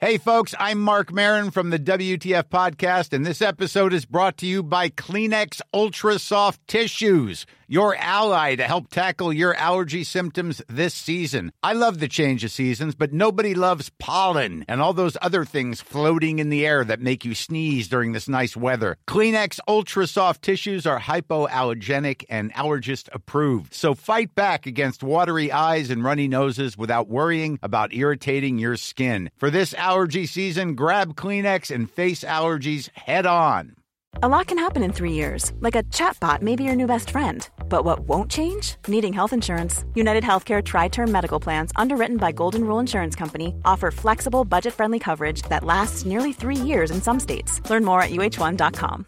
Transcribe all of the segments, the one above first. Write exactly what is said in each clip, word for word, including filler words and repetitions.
Hey folks, I'm Mark Maron from the W T F Podcast, and this episode is brought to you by Kleenex Ultra Soft Tissues, your ally to help tackle your allergy symptoms this season. I love the change of seasons, but nobody loves pollen and all those other things floating in the air that make you sneeze during this nice weather. Kleenex Ultra Soft Tissues are hypoallergenic and allergist approved, so fight back against watery eyes and runny noses without worrying about irritating your skin. For this allergy season, grab Kleenex and face allergies head on. A lot can happen in three years, like a chatbot may be your new best friend. But what won't change? Needing health insurance. United Healthcare Tri-Term Medical Plans, underwritten by Golden Rule Insurance Company, offer flexible, budget-friendly coverage that lasts nearly three years in some states. Learn more at U H one dot com.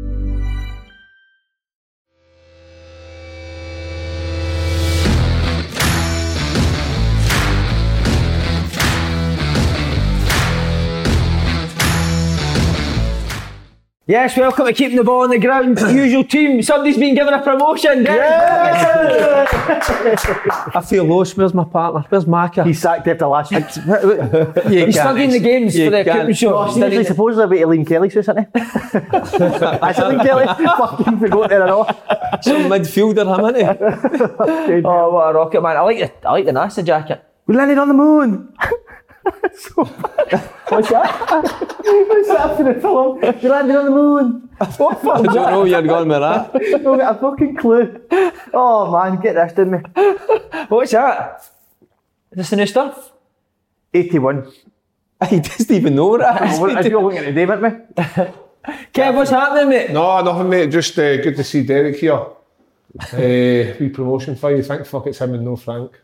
Yes, welcome to Keeping the Ball on the Ground. Usual team. Somebody's been given a promotion. Yeah. I feel lost. Where's my partner? Where's Maka? He's sacked after last week. He's stuck in the games for the Cooper Show. Oh, seriously, supposedly about to Liam Kelly, so isn't he? I said Liam Kelly. Fucking forgot there and all. Some midfielder, him, isn't he? Oh, what a rocket, man. I like the, I like the NASA jacket. We landed on the moon. So, what's that? What's that for the film? We landed on the moon. What fuck? I don't know you're going with that. I don't get a fucking clue. Oh man, get this, didn't we? What's that? Is this the new stuff? eighty-one. He doesn't even know that. As you're looking at the day, weren't we? Kev, what's happening, mate? No, nothing, mate. Just uh, good to see Derek here. Uh, wee promotion for you. Thank fuck it's him and no Frank.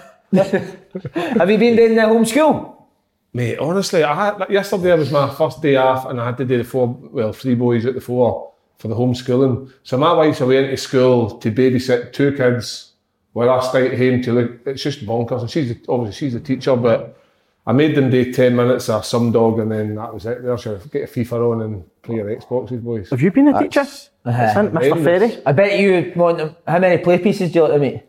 Have you been doing the home school? Mate, honestly, I had, yesterday was my first day off and I had to do the four, well, three boys at the four for the homeschooling. So my wife's away into school to babysit two kids while I stay at home to look. It's just bonkers. And she's obviously she's a teacher, but I made them do ten minutes of some dog and then that was it. There's your get a FIFA on and play your Xboxes, boys. Have you been a teacher? Uh-huh. Mister Ferry? I bet you want them. How many play pieces do you like to make?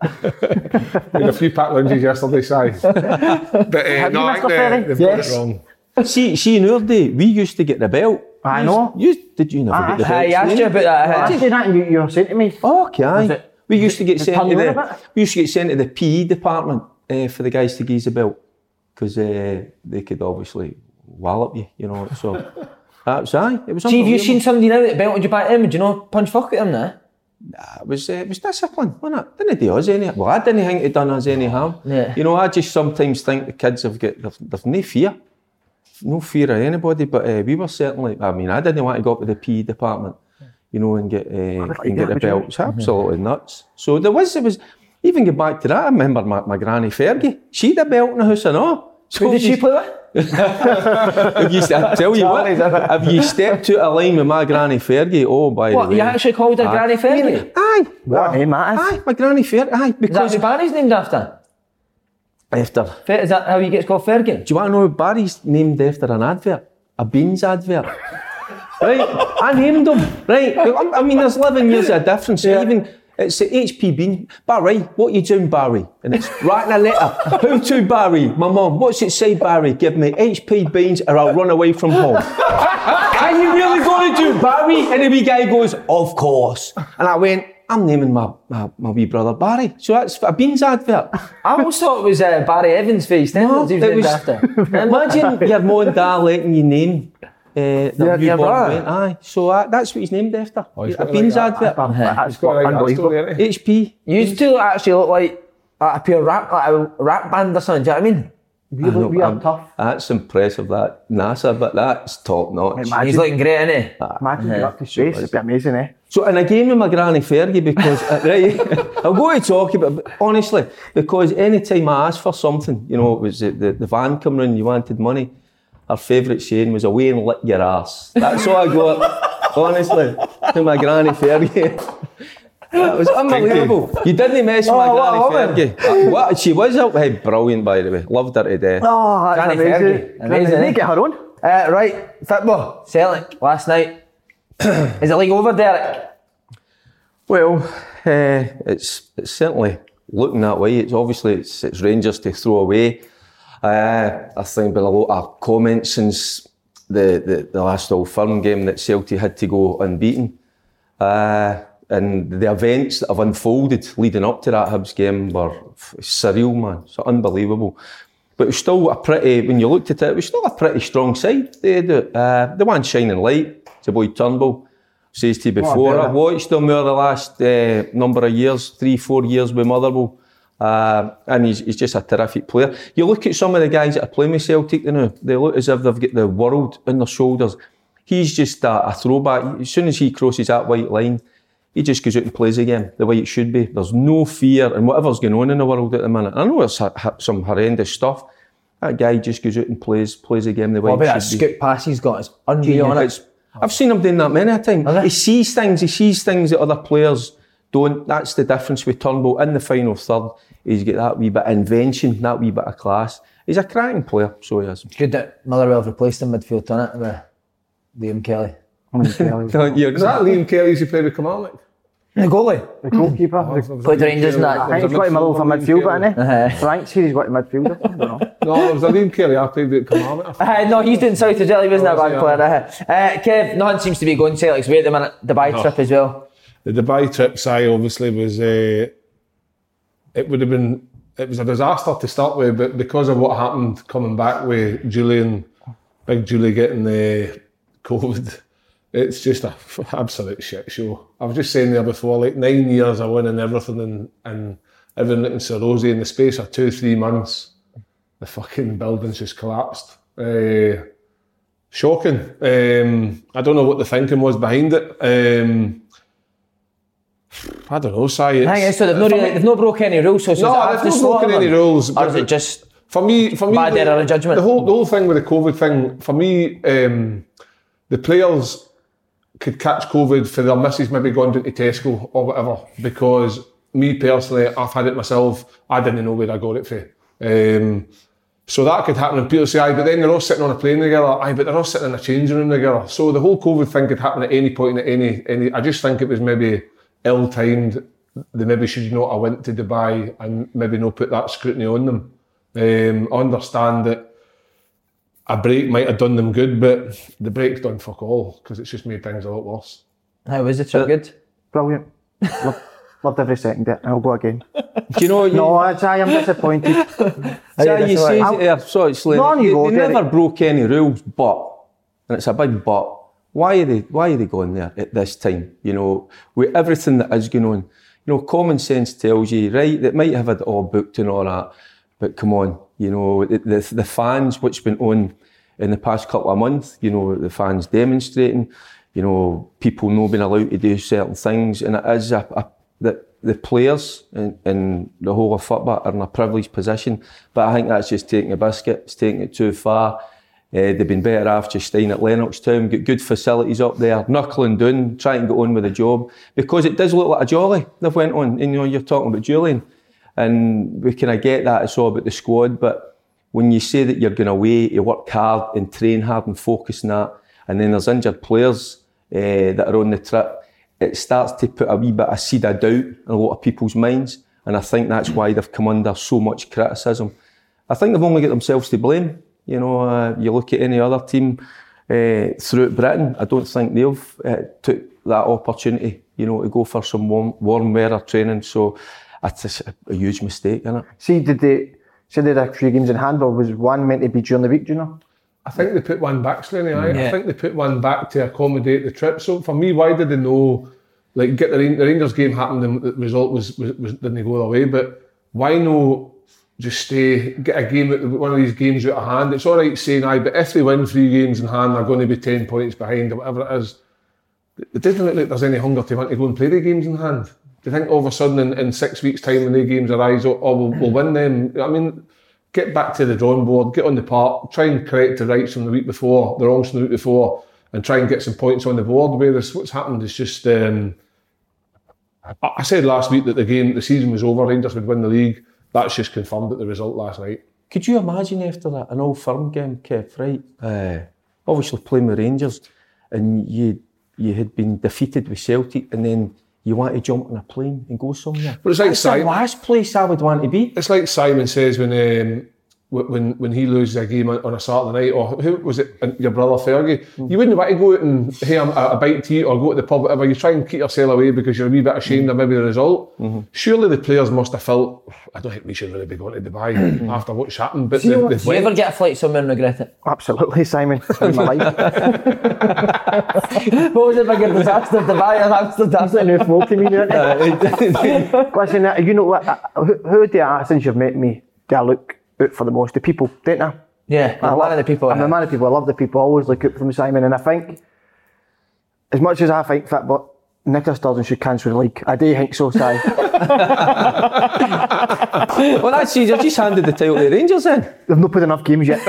We had a few packed lunges yesterday, Si. But uh, Have no, you, I Mister think Ferry? they, they've Yes. got it wrong. See, see, in our day, we used to get the belt. I know. You, did you never get the belt? I asked you about that. I uh, did that and you, you were saying to me. Oh, okay, aye. it- We used to get it sent turned to you on a the. bit? We used to get sent to the P E department uh, for the guys to give us a belt because uh, they could obviously wallop you, you know. So that was aye. It was. See, have you unbelievable. seen somebody now that belted you back in? Would you know punch fuck at them now? Nah, it was uh, it was discipline, wasn't it? Didn't do us any. Well, I didn't think it done us any harm. Yeah. You know, I just sometimes think the kids have got they've, they've no fear, no fear of anybody. But uh, we were certainly. I mean, I didn't want to go up to the P E department, you know, and get uh, like and that, get the would you? belt. It's absolutely nuts. So there was it was. Even get back to that, I remember my, my granny Fergie. She had a belt in the house and all. So Who did she play with? If you, I tell you what, if you stepped to a line with my granny Fergie, oh by What, the way. you actually called her Aye. Granny Fergie? Aye. What name that is? Aye, my granny Fergie. Aye, Is that because who Barry's named after? after. Fer- Is that how he gets called Fergie? Do you want to know Barry's named after an advert? A beans advert. Right? I named him. Right? I mean, there's eleven years of difference. Yeah. Even it's the H P Bean. Barry, what you doing, Barry? And it's writing a letter. Who to, Barry? My mum. What's it say, Barry? Give me H P beans or I'll run away from home. Are you really going to do, Barry? And the wee guy goes, of course. And I went, I'm naming my, my, my wee brother Barry. So that's a beans advert. I always thought it was uh, Barry Evans' face then. No, that he was it named was- after. Imagine your mum and dad letting you name uh, their your newborn brother? baby. Aye, so uh, that's what he's named after. Oh, he's a got beans like that. advert. That's He's got like that unbelievable. story, ain't he? H P. You two actually look like a pure rap, like a rap band or something. Do you know what I mean? We look, we are tough. That's impressive, that NASA, but that's top notch. Imagine, He's looking great, isn't he? imagine you up to space. It'd be amazing, eh? So, and I gave him my granny Fergie because, uh, right, I'm going to talk about it, honestly, because any time I asked for something, you know, it was the, the, the van coming in, you wanted money, her favourite saying was, away and lick your arse. That's all I got, honestly, to my granny Fergie. That was unbelievable. You didn't mess with Oh, my what granny Fergie. Uh, What? She was out hey, brilliant, by the way. Loved her to death. Oh, that's Granny amazing. Fergie. Amazing, Did eh? they get her own? Uh, right, football. Celtic last night. Is it league over, Derek? Well, uh, it's, it's certainly looking that way. It's obviously it's, it's Rangers to throw away. Uh, I think been a lot of comments since the, the, the last Old Firm game that Celtic had to go unbeaten. Uh, and the events that have unfolded leading up to that Hibs game were surreal, man. It's unbelievable. But it was still a pretty, when you looked at it, it was still a pretty strong side. They had uh, the one shining light, it's a boy Turnbull. Says to you before, I've watched him over the last uh, number of years, three, four years with Motherwell. Uh, and he's, he's just a terrific player. You look at some of the guys that are playing with Celtic now, they look as if they've got the world on their shoulders. He's just a, a throwback. As soon as he crosses that white line, he just goes out and plays again the way it should be. There's no fear in whatever's going on in the world at the minute. I know it's ha- ha- some horrendous stuff. That guy just goes out and plays plays again the way What it about that should be. scoop pass he's got? It's unreal, isn't it? I've seen him doing that many a time. Really? He sees things, he sees things that other players don't. That's the difference with Turnbull. In the final third, he's got that wee bit of invention, that wee bit of class. He's a cracking player, so he is. Good that Motherwell have replaced him midfield, done it, with Liam Kelly. Don't you? Is that Liam Kelly's who played with Kilmarnock? The goalie. The goalkeeper. Oh, The- Played the Rangers and that. I think he's got to Motherwell for midfield, isn't he? Uh-huh. Frank's here, he's got to midfield. I don't know. No, it was a Liam Kelly. I played with Kilmarnock. Uh, no, he's doing South of Jelly, wasn't Oh, that is he? bad player? Uh, uh, Kev, nothing seems to be going Celtic's way at the minute. Dubai No. trip as well. The Dubai trip, Si, obviously was. Uh, it would have been. It was a disaster to start with, but because of what happened coming back with Julian, Big Julie getting the COVID, it's just a absolute shit show. I was just saying there before, like nine years of winning everything and and everything looking so rosy in the space of two, three months, the fucking building's just collapsed. Uh, shocking. Um, I don't know what the thinking was behind it. Um, I don't know, Si. It's, I think so they've not, really, they've not broke any rules, so it's no, after they've not broken Scotland, any rules. or but is it just for me? For me, bad the, error of judgment? The whole the whole thing with the COVID thing, for me, um, the players could catch COVID for their missus maybe going down to Tesco or whatever. Because me personally, I've had it myself. I didn't know where I got it from. Um, so that could happen, and people say, "Aye, but then they're all sitting on a plane together." Aye, but they're all sitting in a changing room together. So the whole COVID thing could happen at any point, at any any. I just think it was maybe ill-timed. They maybe should not have went to Dubai and maybe not put that scrutiny on them. Um, I understand that a break might have done them good, but the break's done fuck all because it's just made things a lot worse. How was the trip? Good? Brilliant. Loved, loved every second of it. I'll go again. Do you know? You, No, I, I am disappointed. yeah, you say I'm- it there, so it's like, No, they, you go, they Derek. never broke any rules, but, and it's a big but, why are they, why are they going there at this time? You know, with everything that is going on, you know, common sense tells you, right, that might have it all booked and all that, but come on, you know, the, the, the fans, what's been on in the past couple of months, you know, the fans demonstrating, you know, people not being allowed to do certain things, and it is a, a the, the players and, and the whole of football are in a privileged position, but I think that's just taking a biscuit, it's taking it too far. Uh, they've been better off just staying at Lennoxtown, got good facilities up there, knuckling down, trying to get on with the job, because it does look like a jolly they've went on. And you know, you're talking about Julian, and we kind of get that, it's all about the squad, but when you say that you're going away, you work hard and train hard and focus on that, and then there's injured players uh, that are on the trip, it starts to put a wee bit of seed of doubt in a lot of people's minds, and I think that's why they've come under so much criticism. I think they've only got themselves to blame. You know, uh, you look at any other team uh, throughout Britain, I don't think they've uh, took that opportunity, you know, to go for some warm, warm weather training. So it's a, a huge mistake, isn't it? See, did they say they had a few games in hand, or was one meant to be during the week, do you know? I think they put one back, Slaney. I, Yeah. I think they put one back to accommodate the trip. So for me, why did they know? Like, get the, the Rangers game happened, and the result was, was, was didn't go their way. But why no? Just stay, get a game, one of these games out of hand. It's all right saying, aye, but if they win three games in hand, they're going to be ten points behind or whatever it is. It doesn't look like there's any hunger to want to go and play the games in hand. Do you think all of a sudden in, in six weeks' time when the games arise, oh, oh we'll, we'll win them? I mean, get back to the drawing board, get on the park, try and correct the rights from the week before, the wrongs from the week before, and try and get some points on the board. Whereas what's happened is just, um, I, I said last week that the game, the season was over, Rangers would win the league. That's just confirmed at the result last night. Could you imagine after that, an Old Firm game, Kev, right? Uh, obviously playing with Rangers, and you you had been defeated with Celtic, and then you want to jump on a plane and go somewhere. But it's like That's the Simon. last place I would want to be. It's like Simon says when um, wh- when when he loses a game on, on a Saturday night, or who was it, your brother Fergie, mm. you wouldn't want to go out and hey, a, a bite to eat or go to the pub, whatever. You try and keep yourself away because you're a wee bit ashamed mm. of maybe the result. Mm-hmm. Surely the players must have felt, I don't think we should really be going to Dubai after what's happened. But Do you, they, do you ever get a flight somewhere and regret it? Absolutely, Simon. In my life. What was the bigger disaster, Dubai or Amsterdam? That's a new flow to me. Listen, you know what? Who, who do I, since you've met me, do I look out for the most? The people, don't I? Yeah, I'm one of the people. I'm a man of people. I love the people. I always look out for them, Simon. And I think, as much as I think that, but Nicola Sturgeon should cancel the league. I do think so, Si. Well, that's easy. I just handed the title to the Rangers then. They've not put enough games yet. So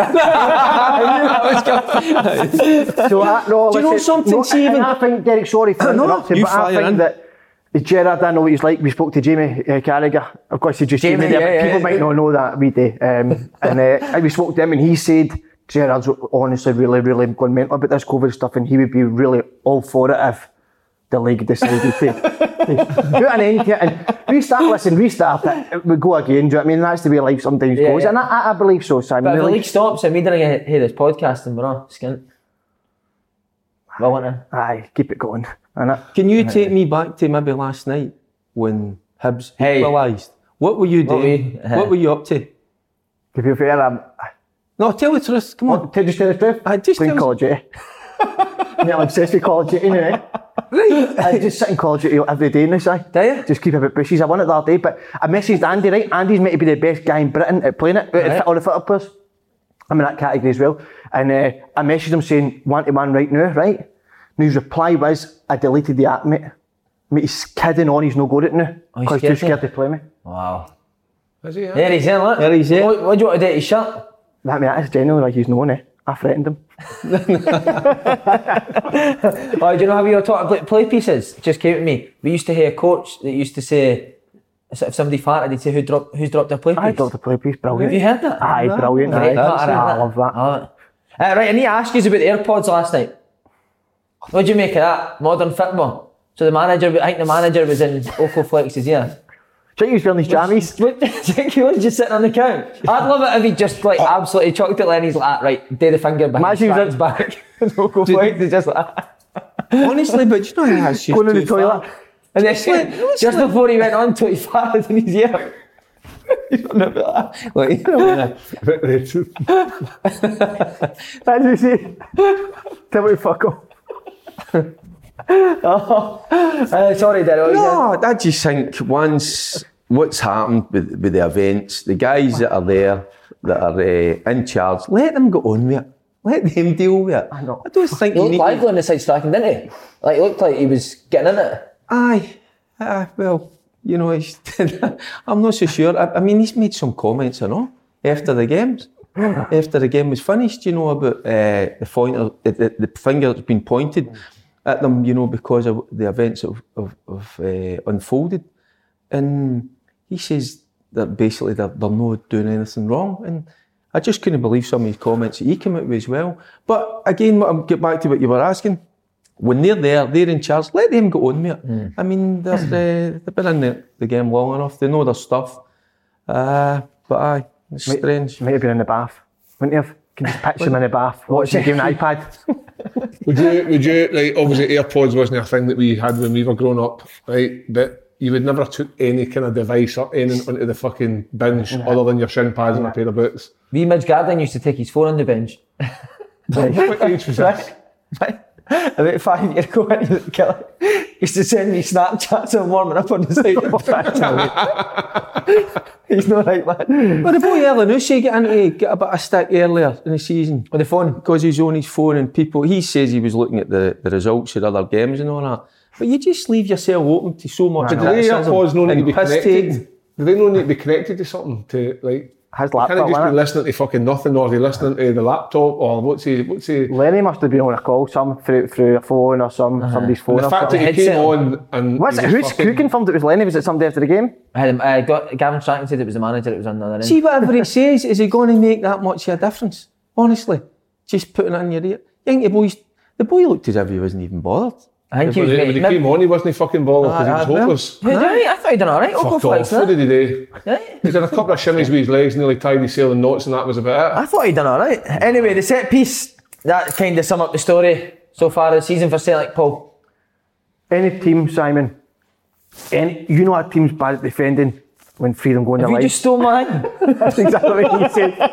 I, no, do you know something, no, Stephen? I think, Derek, sorry for interrupting, but I think in. that Gerrard, I know what he's like. We spoke to Jamie uh, Carragher. Of course, he just Jamie, Jamie there, yeah, but people yeah, might yeah. not know that we do. Um, and uh, we spoke to him, and he said Gerrard's honestly really, really gone mental about this COVID stuff, and he would be really all for it if the league decided to put an end to it and restart. Listen, restart it. We go again. Do you know what I mean? That's the way life sometimes yeah, goes, yeah. and I, I believe so, Simon. But if the league stops and we didn't hear this podcast, and we're all skint. Well, want to? Aye, keep it going. Can you take me back to maybe last night when Hibs hey. equalised? What were you doing? What were you, uh, what were you up to? To be fair, I'm... No, tell the truth, come on. Tell just tell the truth? I just Playing Call of Duty. I'm obsessed with Call of Duty now. Right. I just sit in Call of Duty every day now, Si. Do you? Just keep a bit bushes. I won it the other day, but I messaged Andy, right? Andy's meant to be the best guy in Britain at playing it, right. All the football players. I'm in that category as well. And uh, I messaged him saying, one to one right now, right? And his reply was, I deleted the app, mate. Mate, he's kidding on, he's no good at it now. Oh, because he's too scared to play me. Wow. Is he? Yeah? There he's in, look. There he's in. What, what do you want to do to his shirt? That, mate, that's generally like he's known it. I threatened him. Oh, do you know how we were talking about play pieces? Just came to me. We used to hear a coach that used to say, if somebody farted, he'd say, Who dropped, who's dropped their play piece? I dropped a play piece, brilliant. Have you heard that? Aye, no. brilliant. Aye, Aye, I, I love that. Uh, right, I need to ask you about the AirPods last night. What did you make of that? Modern football. So the manager, I think the manager was in Oco Flex's ear. Do you think he was wearing his jammies? Do you think he was just sitting on the couch? I'd love it if he just like absolutely chucked it and he's like, right, do the finger behind his back. Oco Flex is just like honestly, but you know that's just going in the toilet. Far. And then just, just before he went on to he farted in his ear. You don't know about that. Like, as you see, tell me fuck off. oh, uh, sorry, Daryl. No, I just think once what's happened with, with the events, the guys that are there, that are uh, in charge, let them go on with it. Let them deal with it. I know. I don't think he you looked need lively to... on the side striking, didn't he? Like, it looked like he was getting in it. Aye. Uh, well, you know, he's I'm not so sure. I, I mean, he's made some comments, you know, after the games. After the game was finished, you know, about uh, the, pointer, the, the finger that's been pointed at them, you know, because of the events that have, have uh, unfolded. And he says that basically they're, they're not doing anything wrong. And I just couldn't believe some of his comments that he came out with as well. But again, I'll get back to what you were asking. When they're there, they're in charge, let them go on with it. Mm. I mean, uh, they've been in the, the game long enough, they know their stuff. Uh, but aye, it's might, strange. Might have been in the bath, wouldn't you have? Can you just picture him in the bath, watching the game on the iPad? Would you, would you, like, obviously AirPods wasn't a thing that we had when we were growing up, right? But you would never took any kind of device or anything onto the fucking bench yeah. other than your shin pads yeah. and a pair of boots. Wee Midge Garden used to take his phone on the bench. What age was this? About five years ago, he used to send me Snapchats of warming up on the side of the pitch. He's not right, man. But the boy Elyounoussi get into get a bit of stick earlier in the season with the phone because he's on his phone and people. He says he was looking at the, the results of other games and all that. But you just leave yourself open to so much. Do they AirPods no need to be connected? Do they no need to be connected to something to like? His laptop, can't he just be listening to fucking nothing, or is he listening to the laptop, or what's he, what's he... Lenny must have been on a call, some through, through a phone or some uh-huh. somebody's phone. And the or fact something. that he came on and... What's it, who's fucking... who confirmed it was Lenny? Was it somebody after the game? I had him, I got, Gavin Strachan said it was the manager that was on the other end. See, whatever he says, is he going to make that much of a difference? Honestly, just putting it in your ear. I think the boys, the boy looked as if he wasn't even bothered. I think he was when he made, came on, he wasn't fucking balling because he was hopeless. Yeah, yeah, I thought he'd done alright. Fuck off. What did he do? Yeah. He did a couple of shimmies with his legs, nearly tied his sailing knots, and that was about it. I thought he'd done alright. Anyway, the set piece, that kind of sum up the story so far this season for Celtic, Paul. Any team, Simon, any, you know our team's bad at defending when freedom going Have the line. You just stole mine. That's exactly what you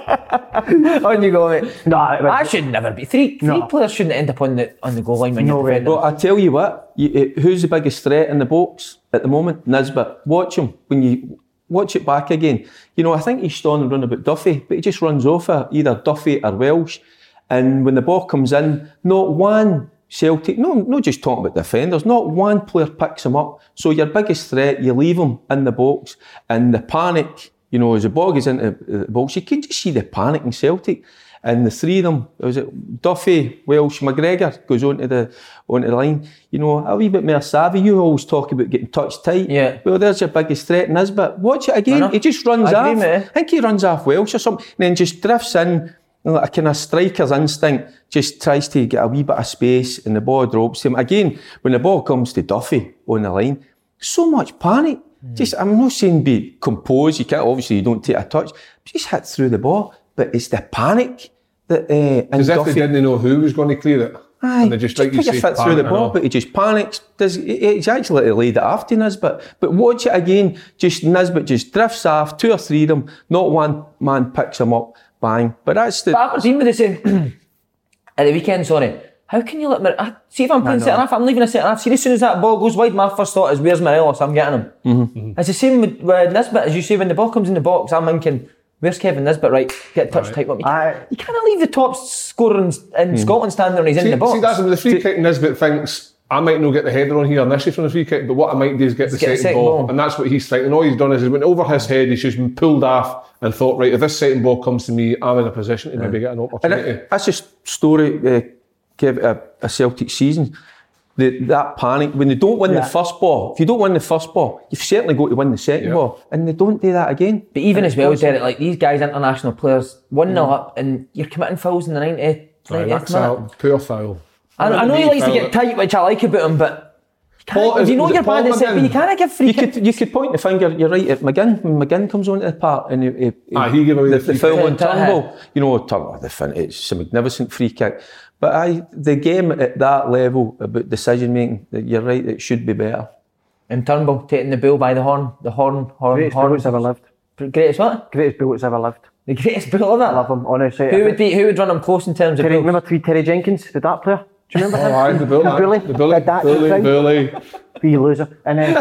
said. On you go, mate. No, I should never be. Three, three no. players shouldn't end up on the on the goal line when no you're defending. Well, I tell you what, you, who's the biggest threat in the box at the moment? Nisbet. Watch him when you watch it back again. You know, I think he's still on the run about Duffy, but he just runs off it, either Duffy or Welsh. And when the ball comes in, not one Celtic, no, not just talking about defenders, not one player picks him up. So your biggest threat, you leave him in the box, and the panic, you know, as the ball goes into the box, you can just see the panic in Celtic. And the three of them, was it Duffy, Welsh, McGregor goes onto the onto the line. You know, a wee bit more savvy. You always talk about getting touched tight. Yeah. Well, there's your biggest threat, Nisbet. Watch it again. He just runs I off. agree, I think he runs off Welsh or something, and then just drifts in. A kind of striker's instinct, just tries to get a wee bit of space and the ball drops him. Again, when the ball comes to Duffy on the line, so much panic. Mm. Just, I'm not saying be composed, you can't, obviously you don't take a touch, just hit through the ball. But it's the panic that uh, Because if they didn't know who was going to clear it. Aye, and they just, like you say, fit through the ball, but he just panics. Does He's actually laid it off to Nisbet. But watch it again, just Nisbet just drifts off, two or three of them, not one man picks him up. Bang. But that's the... But Aberdeen with the same... at the weekend, sorry. How can you let me... I, see if I'm playing centre half, I'm leaving a centre half. See, as soon as that ball goes wide, my first thought is, where's Morelos? I'm getting him. Mm-hmm. Mm-hmm. It's the same with, with Nisbet, as you say, when the ball comes in the box, I'm thinking, where's Kevin Nisbet? Right, get touch right. type up. You, I, you can't leave the top scorer in, in mm. Scotland standing when he's see, in the box. See, that's with the free kick. Nisbet thinks, I might not get the header on here initially from the free kick, but what I might do is get the get second, second ball. ball. And that's what he's thinking. All he's done is he went over his head, he's just been pulled off and thought, right, if this second ball comes to me, I'm in a position to yeah. maybe get an opportunity. And it, that's a story, uh, Kev, a, a Celtic season. The, that panic, when they don't win yeah. the first ball, if you don't win the first ball, you've certainly got to win the second yeah. ball. And they don't do that again. But even as well, Derek, like these guys, international players, one nil mm. up and you're committing fouls in the ninetieth, ninetieth minute. Poor foul. I, I know he likes to get tight, which I like about him, but Paul, if you know you're bad at set, but you can't give free you kicks. Could, you could point the finger, you're right, at McGinn, when McGinn comes onto the park and he, he, ah, he gave away the, the, the foul on Turnbull, you know, Turnbull, the fin, it's a magnificent free kick. But I, the game at that level, about decision making, you're right, it should be better. And Turnbull taking the bull by the horn, the horn, horn, greatest horn. bull that's ever lived. Greatest what? Greatest bull that's ever lived. The greatest bull ever? I love him, honestly. Who would be? Who would run him close in terms of Terry, bulls? remember Tweed Terry Jenkins, the dart player? Do you remember him? Oh, aye, the bully. The bully. The bully. That bully, bully. Wee loser. And then,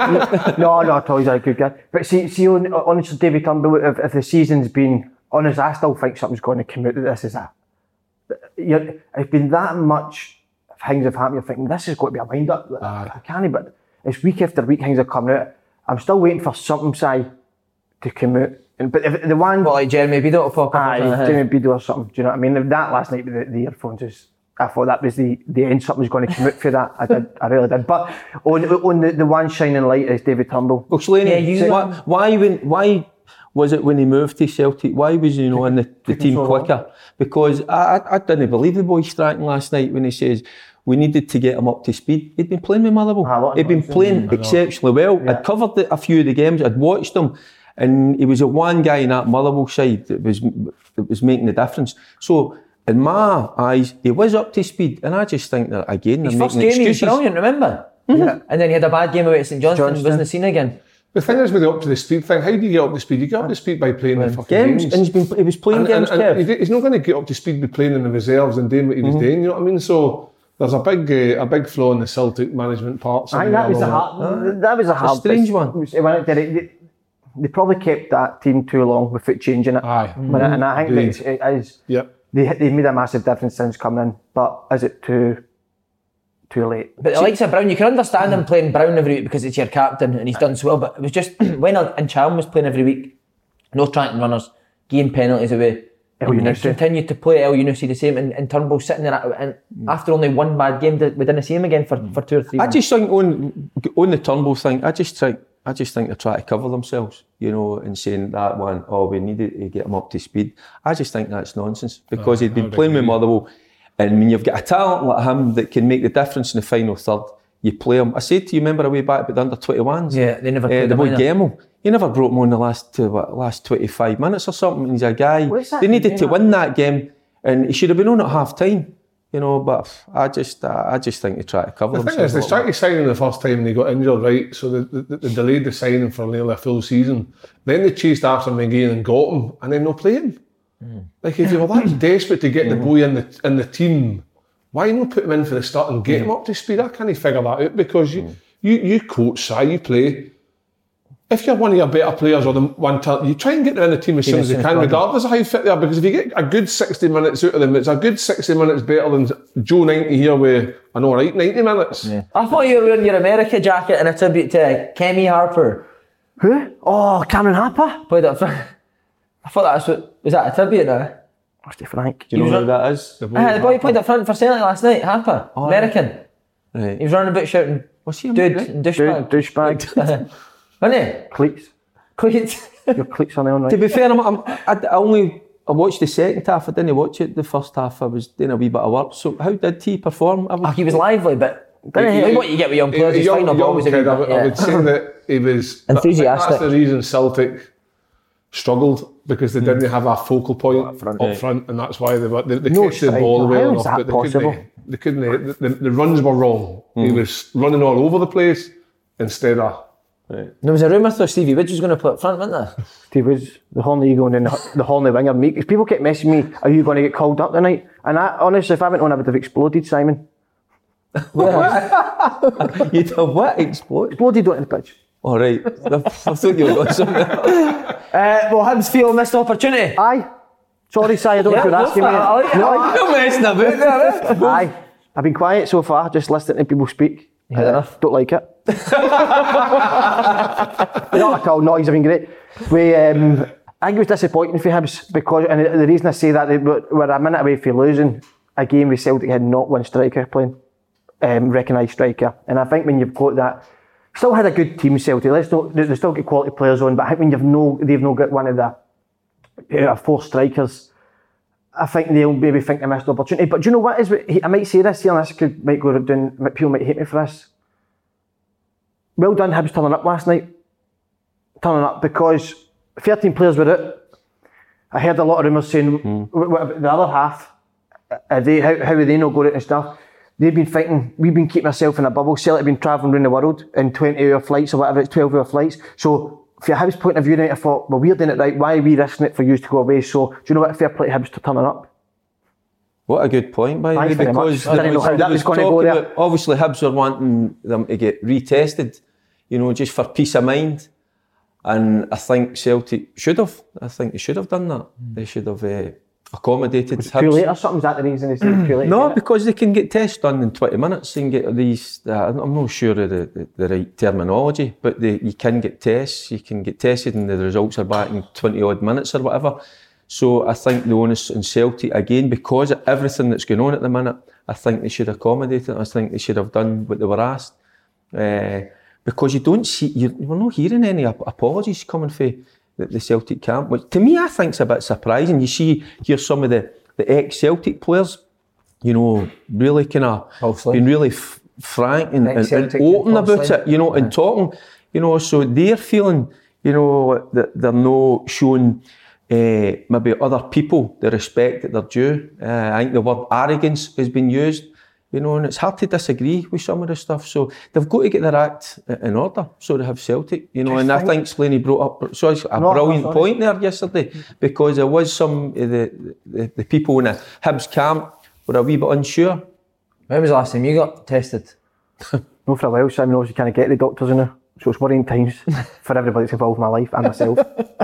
no, no, at all, he's a good guy. But see, see honestly, David Turnbull, if, if the season's been, honest, I still think something's going to come out of this. Is that you're, it's been that much things have happened, you're thinking, this has got to be a wind-up. I can't, but it's week after week things are coming out. I'm still waiting for something, Si, to come out. And, but if the one... What, like Jeremy Beadle will pop up? Aye, Jeremy Beadle or something, do you know what I mean? That last night with the, the earphones is... I thought that was the, the end, something was going to come out for that. I did, I really did. But on, on the, the one shining light is David Turnbull. Well, Slaney, yeah, you, why, why, when, why was it when he moved to Celtic, why was he, you know, in the, the team so quicker? Long. Because I, I, I didn't believe the boy Stratton last night when he says we needed to get him up to speed. He'd been playing with Motherwell. He'd been playing exceptionally well. Yeah. I'd covered the, a few of the games, I'd watched him, and he was the one guy in that Motherwell side that was, that was making the difference. So, in my eyes, he was up to speed, and I just think that again, his they're first making game excuses. He was brilliant, remember? Mm-hmm. Yeah. And then he had a bad game away at St Johnstone, Johnston. Wasn't seen again. The thing is with the up to the speed thing, how do you get up to speed? You get up to speed by playing the fucking games. games. And he's been, he was playing and, games, and, and Kev. He's not going to get up to speed by playing in the reserves and doing what he was mm-hmm. doing, you know what I mean? So there's a big uh, a big flaw in the Celtic management part. I think that was a hard, uh, that was a hard, a strange one. When it did it, they, they probably kept that team too long with it changing it. Aye. Mm-hmm. And I think that it's, it is. Yep. They they made a massive difference since coming in, but is it too too late? But the likes of Brown, you can understand him playing Brown every week because it's your captain and he's done so well. But it was just when Incham was playing every week, no trying runners, gaining penalties away, El and, and continued to play El Yunusi the same, and, and Turnbull sitting there, and mm. after only one bad game, we didn't see him again for, for two or three. I months. just think on on the Turnbull thing, I just think I just think they're trying to cover themselves, you know, and saying that one, oh, we needed to get him up to speed. I just think that's nonsense because oh, he'd been playing with Motherwell. And when you've got a talent like him that can make the difference in the final third, you play him. I said to you, remember a way back about the under twenty-ones? Yeah, they never uh, played the boy him Gemmell. He never brought him on the last uh, what, last twenty-five minutes or something. He's a guy. They needed to win that game, and he should have been on at half time. You know, but I just, I, I just think they try to cover the themselves. The thing is, they tried to sign him the first time and he got injured, right? So they, they, they delayed the signing for nearly a full season. Then they chased after him again and got him, and then no playing. Mm. Like if you were that desperate to get mm. the boy in the in the team, why not put him in for the start and get mm. him up to speed? I can't figure that out because you, mm. you, you coach, Si, you play. If you're one of your better players or the one talent, you try and get them in the team as soon as you can, regardless of how fit they are. Because if you get a good sixty minutes out of them, it's a good sixty minutes better than Joe ninety here with, I know, right, ninety minutes. Yeah. I thought you were wearing your America jacket in a tribute to Kemi Harper. Who? Oh, Cameron Harper? Played up front. I thought that was what, was that a tribute now? Must be Frank. Do you know who that is? The boy, uh, the boy who played up front for Celtic last night, Harper, oh, American. Right. He was running about shouting, what's he dude, right? and douchebag. Dude, douchebag. Wasn't he? Cleats. Cleats. Your cleats on there, right? To be fair, I'm, I'm, I, I only I watched the second half. I didn't watch it the first half. I was doing a wee bit of work. So how did he perform? I was, oh, he was lively, but didn't he? He, what you get with young players, he, his young, final ball was a kid, bit, I, would, yeah. I would say that he was enthusiastic. That's the reason Celtic struggled, because they didn't have a focal point up front, up front and that's why they were they, they no kicked the ball well enough, that but they possible? couldn't, they couldn't the, the, the runs were wrong. Mm. He was running all over the place instead of. Right. There was a rumour that Stevie Woods was going to play up front, wasn't there? Stevie Woods, the Hornley Eagle, and then the, the Hornley winger. Because people kept messaging me, "Are you going to get called up tonight?" And I, honestly, if I went on, I would have exploded, Simon. What? You'd have what? Explode? Exploded on the pitch. All right. I thought you were going somewhere. Uh, well, Hibs feel missed opportunity. Aye. Sorry, Si, I don't know if you're asking me. I like it. No, I like You're messing about. Aye. I've been quiet so far, just listening to people speak. Good uh, enough. Don't like it. Not at all, not he's been great. We, um, I think it was disappointing for Hibs because, and the reason I say that, they were, we're a minute away from losing a game with Celtic had not one striker playing, um, recognised striker. And I think when you've got that, still had a good team, Celtic. Let's not, they still get quality players on, but I think when you've no, they've not got one of the uh, four strikers, I think they'll maybe think they missed the opportunity. But do you know what is? I might say this here, and this could might go down. People might hate me for this. Well done, Hibs turning up last night. Turning up because thirteen players were out. I heard a lot of rumours saying mm. what about the other half? Are they how how are they not going out and stuff? They've been fighting. We've been keeping ourselves in a bubble. Celtic have been travelling around the world in twenty-hour flights or whatever. It's twelve-hour flights. So. From a Hibs point of view, I thought, well, we're doing it right. Why are we risking it for you to go away? So, do you know what? Fair play to Hibs to turning up. What a good point, by the way, because I didn't know how that was going to go there. Obviously, Hibs are wanting them to get retested, you know, just for peace of mind. And I think Celtic should have. I think they should have done that. Mm. They should have uh, accommodated was it Hibs. Too late or something? Is that the reason they said too late? No, because they can get tests done in twenty minutes and get these. Uh, I'm not sure of the, the, the right terminology, but they, you can get tests. You can get tested, and the results are back in twenty odd minutes or whatever. So I think the onus on Celtic again, because of everything that's going on at the minute, I think they should accommodate it. I think they should have done what they were asked. Uh, because you don't see, you, we're not hearing any apologies coming from the, the Celtic camp, which to me I think is a bit surprising. You see, hear some of the, the ex-Celtic players, you know, really kind of being really f- frank and, and, and open about it, you know, yeah. and talking, you know, so they're feeling, you know, that they're not showing uh, maybe other people the respect that they're due. Uh, I think the word arrogance has been used. You know, and it's hard to disagree with some of the stuff. So they've got to get their act in order. So they have Celtic, you know. Just and I think Slaney brought up so a no, brilliant no, point there yesterday, because there was some of the, the, the people in the Hibs camp were a wee bit unsure. When was the last time you got tested? No, for a while. Simon obviously can't get the doctors in there. So it's worrying times for everybody that's involved in my life and myself.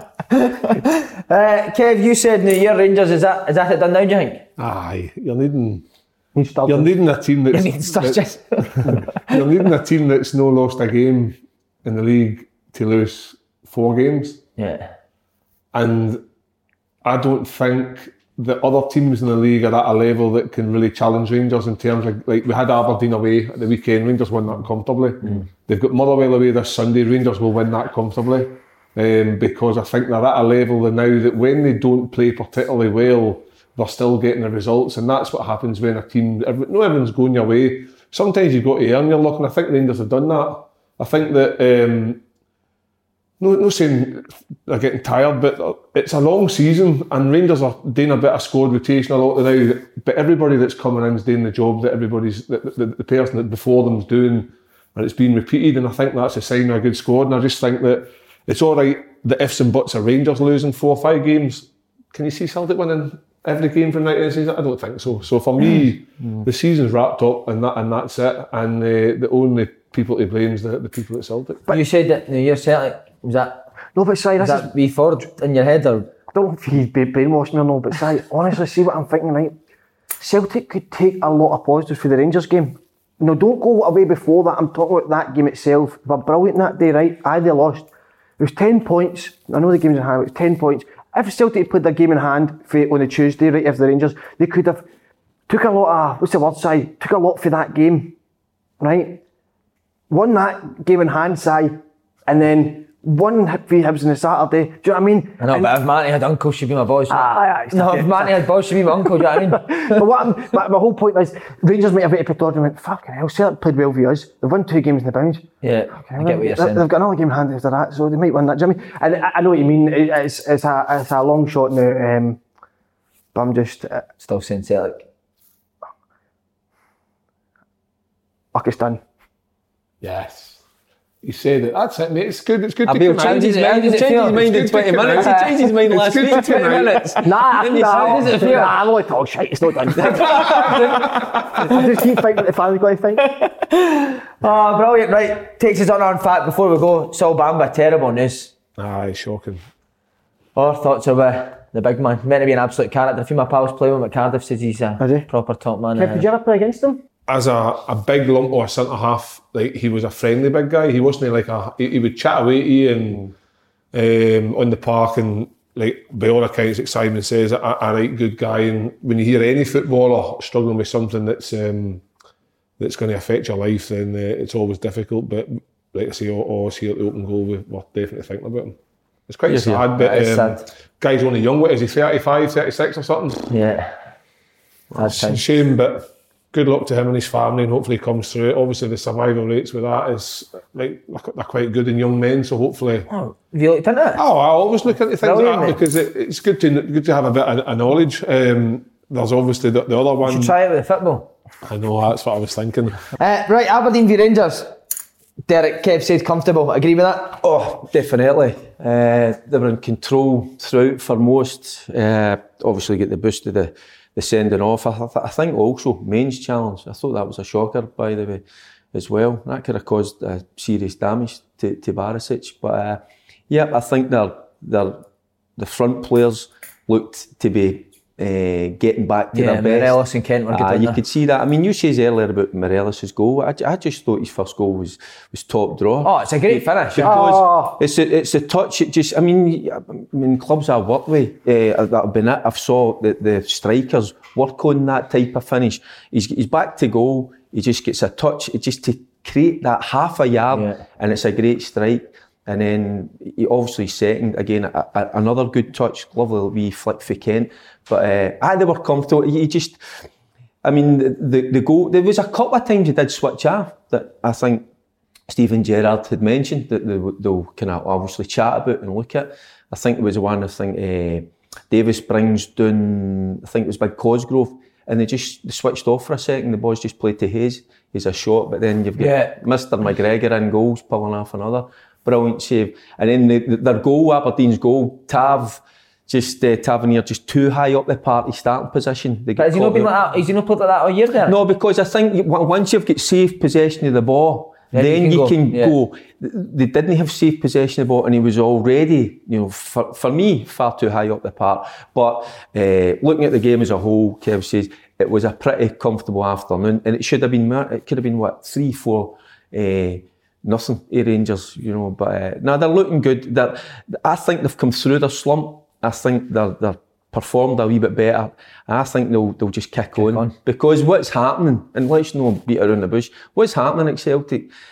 uh, Kev, you said New Year Rangers. Is that is that it done now, do you think? Aye, you're needing... Need you're needing a team that's, you need that's you're needing a team that's no lost a game in the league to lose four games. Yeah. And I don't think the other teams in the league are at a level that can really challenge Rangers in terms of, like, we had Aberdeen away at the weekend. Rangers won that comfortably. Mm. They've got Motherwell away this Sunday. Rangers will win that comfortably, um, because I think they're at a level now that when they don't play particularly well, they're still getting the results, and that's what happens when a team, every, no everyone's going your way. Sometimes you've got to earn your luck, and I think Rangers have done that. I think that, um, no, no saying they're getting tired, but it's a long season, and Rangers are doing a bit of squad rotation a lot now, but everybody that's coming in is doing the job that everybody's, that the, the person that before them's doing, and it's being repeated, and I think that's a sign of a good squad, and I just think that it's all right, the ifs and buts of Rangers losing four or five games. Can you see Celtic winning every game from night to season? I don't think so. So for me, mm. the season's wrapped up, and that and that's it. And uh, the only people to blame is the, the people at Celtic. But you said that New Year Celtic, was that? No, but Si, was this that is be forward in your head, or? I don't know if he's brainwashed me or no, but Si, honestly, see what I'm thinking, right? Celtic could take a lot of positives for the Rangers game. No, don't go away before that. I'm talking about that game itself. They were brilliant that day, right? Aye, they lost. It was ten points. I know the game's in hand, it was ten points. If Celtic played their game in hand for, on the Tuesday, right, if the Rangers, they could have took a lot of, what's the word, Si? Took a lot for that game, right? Won that game in hand, Si, and then won for Hibs on the Saturday. Do you know what I mean? I know, and, but if Manny had uncle, she'd be my boss. Aye, aye. No, if Manny had boss, she'd be my uncle, do you know what I mean? But what I'm, my, my whole point is, Rangers might have went to Pittodrie and went, fucking hell, Celtic played well for us. They've won two games in the bounce. Yeah, okay, I get what you're saying. They've got another game in hand after that, so they might win that. Do you know what I mean? And I, I know what you mean, it's, it's, a, it's a long shot now, um, but I'm just... Uh, Still saying Celtic. Pakistan. Yes. He said it. That's it, mate. It's good. It's good to He'll change his mind. He'll change his mind in twenty minutes. He changed his mind last week. twenty minutes. Nah, Then you nah, said, does it feel? nah, I'm only talking shit. It's not done. I just keep fighting what the fans got to fight. Oh, brilliant. Right, takes us on our fact before we go. Sol Bamba, terrible news. Aye, shocking. Our thoughts of uh, the big man. Meant to be an absolute character. A few of my pals play with him at Cardiff, says he's a he? proper top man. Kev, did you ever play against him? As a, a big lump or a centre half, like he was a friendly big guy. He wasn't like a. He, he would chat away to you and um, on the park, and like by all accounts, like Simon says, a, a right good guy. And when you hear any footballer struggling with something that's um, that's going to affect your life, then uh, it's always difficult. But like I say, always here at the open goal, we're definitely thinking about him. It's quite yes, sad, yeah. but um, sad. Guy's only young. What is he? thirty-five, thirty-six or something? Yeah, that's a shame, but. Good luck to him and his family, and hopefully he comes through it. Obviously, the survival rates with that is like they're quite good in young men, so hopefully. Oh, have you looked into it? Oh, I always look into things Brilliant, like that because it, it's good to good to have a bit of, of knowledge. Um, there's obviously the, the other one. You should try it with the football. I know, that's what I was thinking. Uh, right, Aberdeen v Rangers. Derek, Kev said comfortable. Agree with that? Oh, definitely. Uh, they were in control throughout for most. Uh, obviously, get the boost of the. The sending off. I, th- I think also Main's challenge. I thought that was a shocker, by the way, as well. That could have caused uh, serious damage to, to Barisic. But uh, yeah, I think they're, they're, the front players looked to be uh, getting back to yeah, their best. Morelos and Kent were good. Uh, you could see that. I mean, you said earlier about Morelos' goal. I, I just thought his first goal was, was top draw. Oh, it's a great finish. Because oh. it's a, it's a touch. It just. I mean, I mean, clubs I've worked with uh, that have been at, I've saw the, the strikers work on that type of finish. He's he's back to goal. He just gets a touch. It just to create that half a yard, yeah. and it's a great strike. And then he obviously second again, a, a, another good touch, lovely wee flick for Kent. But uh, ah, they were comfortable. He just, I mean, the, the the goal. There was a couple of times he did switch off that I think Steven Gerrard had mentioned that they, they'll kind of obviously chat about and look at. I think it was one. I think uh, Davis brings down. I think it was Big Cosgrove, and they just they switched off for a second. The boys just played to Hayes. He's a shot, but then you've got yeah. Mister McGregor in goals pulling off another. Brilliant save. And then the, the, their goal, Aberdeen's goal, Tav, just uh, Tavernier, just too high up the party starting position. They but has he not been like that? Has he not played like that all year there? No, because I think once you've got safe possession of the ball, then, then you can, you go. can go. Yeah. They didn't have safe possession of the ball, and he was already, you know, for, for me, far too high up the park. But uh, looking at the game as a whole, Kev says, it was a pretty comfortable afternoon, and it should have been, it could have been, what, three, four... Uh, Nothing, A Rangers, you know, but uh, no, they're looking good. They're, I think they've come through their slump. I think they're they're performed a wee bit better. And I think they'll they'll just kick, kick on. on because what's happening, and let's not beat around the bush. What's happening at Celtic?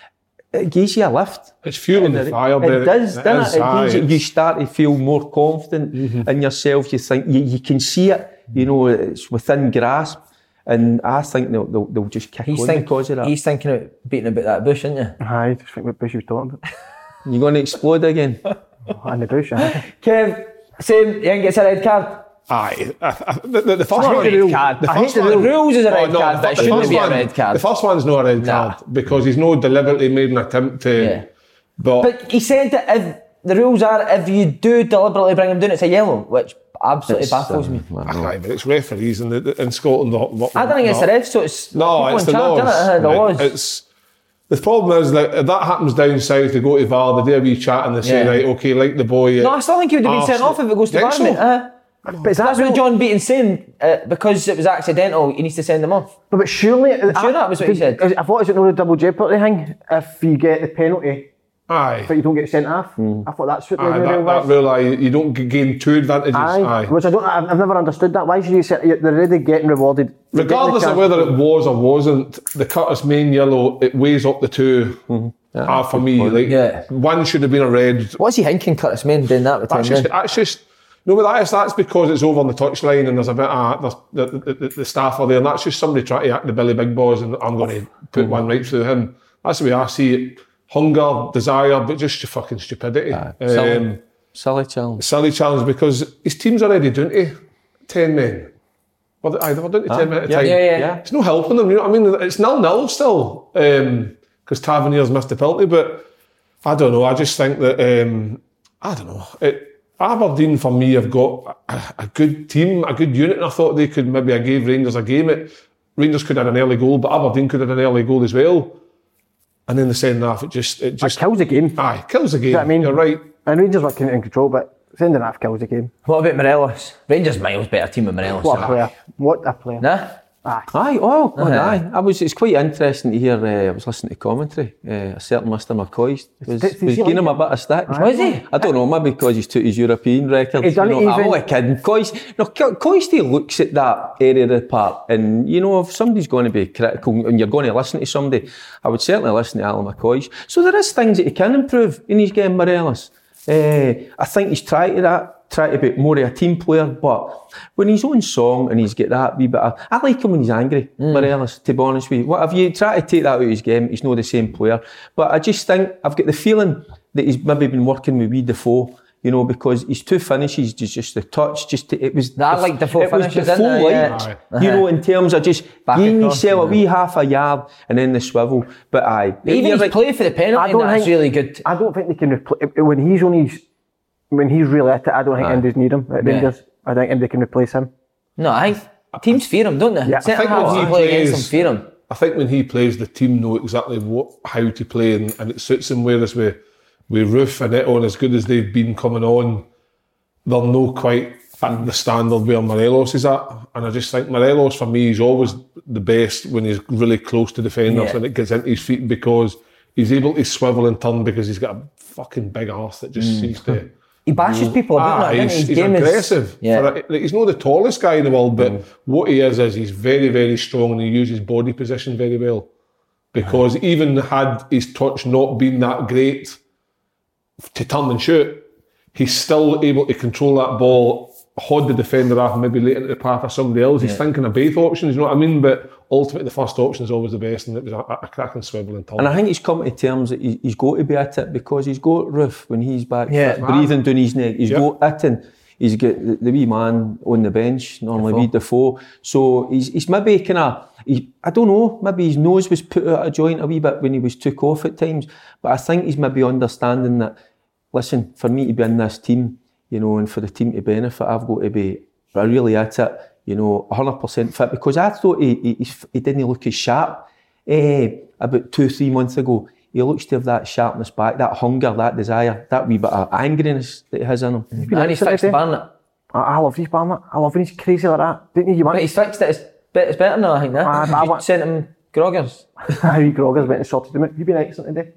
it gives you a lift. It's fueling the fire. It does, it doesn't is, it? It aye, gives you, it's- you start to feel more confident Mm-hmm. in yourself. You think you, you can see it. You know, it's within grasp, and I think they'll they'll, they'll just kick He's, on think, because of that. he's thinking of beating about that bush, isn't you? Aye, just think what Bush was talking about. You're going to explode again. Oh, in the bush, aye. Kev, same, you think it's a red card? Aye, I, I, the, the, the first Not a one, red card. the I hate first the one, rules is a red Oh, no, card, the but it fir- the shouldn't first be a one- red card. The first one's not a red Nah. card because he's not deliberately made an attempt to. Yeah. But, But he said that if the rules are, if you do deliberately bring him down, it's a yellow, which absolutely It's, baffles um, me. aye, but it's referees in, the, in Scotland. What, what, I don't think it's the what- ref, so it's No, people it's in the charge, laws. isn't it? The Right. laws. It's the problem is that if that happens down south, they go to V A R, they do a wee chat and they say, Yeah. right, okay, like the boy. No, I still think he would have been sent Arsenal. off if it goes to Think Barnet. so? Uh, But is that that's what real? John Beaton's saying, uh, because it was accidental, he needs to send them off. No, but surely... sure that was what he said. I thought, is it not a double jeopardy thing? If you get the penalty, Aye. but you don't get sent off? I thought that's what the Aye, rule that, that was. rule, aye, you don't g- gain two advantages. Aye. Aye. Which I don't, I've, I've never understood that. Why should you say they're already getting rewarded? They're getting the Regardless of chance- whether it was or wasn't, the Curtis Main yellow, it weighs up the two. Ah, for me, like Yeah. one should have been a red. What's he thinking, Curtis Main, doing that with That's him? just, then? that's just no, but that is, that's because it's over on the touchline and there's a bit of there's, the, the, the, the staff are there, and that's just somebody trying to act the Billy Big Boys, and I'm going to put one right through him. That's the way I see it. Hunger, desire, but just fucking stupidity. Silly, Um, silly challenge. silly challenge because his team's already doing to ten men. Well, aye, they were doing to ten men at a yeah, time. yeah, yeah. Yeah. It's no helping them. You know what I mean? It's nil nil still because Taverniers missed the penalty. But I don't know. I just think that um, I don't know. It, Aberdeen for me have got a, a good team, a good unit, and I thought they could maybe. I gave Rangers a game. It Rangers could have had an early goal, but Aberdeen could have had an early goal as well. And in the second half, it just it It just kills the game. aye kills the game. Do you know what I mean? You're right. And Rangers were in control, but sending half kills the game. What about Morelos? Rangers miles better team than Morelos. What a player. What a player. Nah? Aye. Aye, oh, God, Uh-huh. aye. I was. It's quite interesting to hear. Uh, I was listening to commentary. Uh, a certain Mister McCoy was, Did- did was you giving like him a it? bit of stick. Was he? I don't know, maybe because he's took his European records. He done you it know, I'm even- only kidding. Coyce, no, Co- Coisty looks at that area of the park, and you know, if somebody's going to be critical and you're going to listen to somebody, I would certainly listen to Alan McCoy. So there is things that he can improve in his game, Morelos. Uh, I think he's tried to that. Try to be more of a team player, but when he's on song and he's got that wee bit of, I like him when he's angry, Morelos, to be honest with you. What, if you try to take that out of his game, he's not the same player. But I just think, I've got the feeling that he's maybe been working with wee Defoe, you know, because his two finishes, just, just the touch, just to, it was... I like Defoe it was finishes, Defoe isn't it? light, Yeah. you know, in terms of just Back giving across, yourself a yeah. wee half a yard and then the swivel. But aye. Even you're his right. play for the penalty, that's really good. I don't think they can replace when he's on his when he's really at it. I don't think Aye. Indies need him at Yeah. Rangers. I think Indy can replace him. No, I think teams fear him, don't they? Yeah. I Centre think when halves he who play against plays- him fear him. I think when he plays, the team know exactly what how to play, and, and it suits him. Whereas with with Roof and Eto'o, as good as they've been coming on, they're not quite at the standard where Morelos is at. And I just think Morelos for me is always the best when he's really close to defenders Yeah. and it gets into his feet because he's able to swivel and turn because he's got a fucking big arse that just seems to. He bashes people about Ah, that, doesn't he's, he? His he's game aggressive. Is, yeah. For a- like, he's not the tallest guy in the world, but what he is is he's very, very strong and he uses body position very well. Because even had his touch not been that great to turn and shoot, he's still able to control that ball, hold the defender off and maybe lay into the path of somebody else. He's thinking of both options, you know what I mean? But ultimately the first option is always the best, and it was a, a cracking swivel and turn. And I think he's come to terms that he, he's got to be at it because he's got Roof when he's back, Yeah. fit, breathing down his neck. He's Yep. got it and he's got the, the wee man on the bench, normally wee Defoe. So he's, he's maybe kind of, I don't know, maybe his nose was put out of joint a wee bit when he was took off at times. But I think he's maybe understanding that, listen, for me to be in this team, you know, and for the team to benefit, I've got to be really at it, you know, one hundred percent fit. Because I thought he, he, he didn't look as sharp eh, about two, three months ago. He looks to have that sharpness back, that hunger, that desire, that wee bit of angriness that he has in him. And he's fixed Barnet. I, I love these Barnet. I love when he's crazy like that. Didn't you? You But want he's fixed it. It's, be- it's better now, I think. That. Ah, but I want- sent him Groggers. Harry Groggers went and sorted him out. You've been excellent today.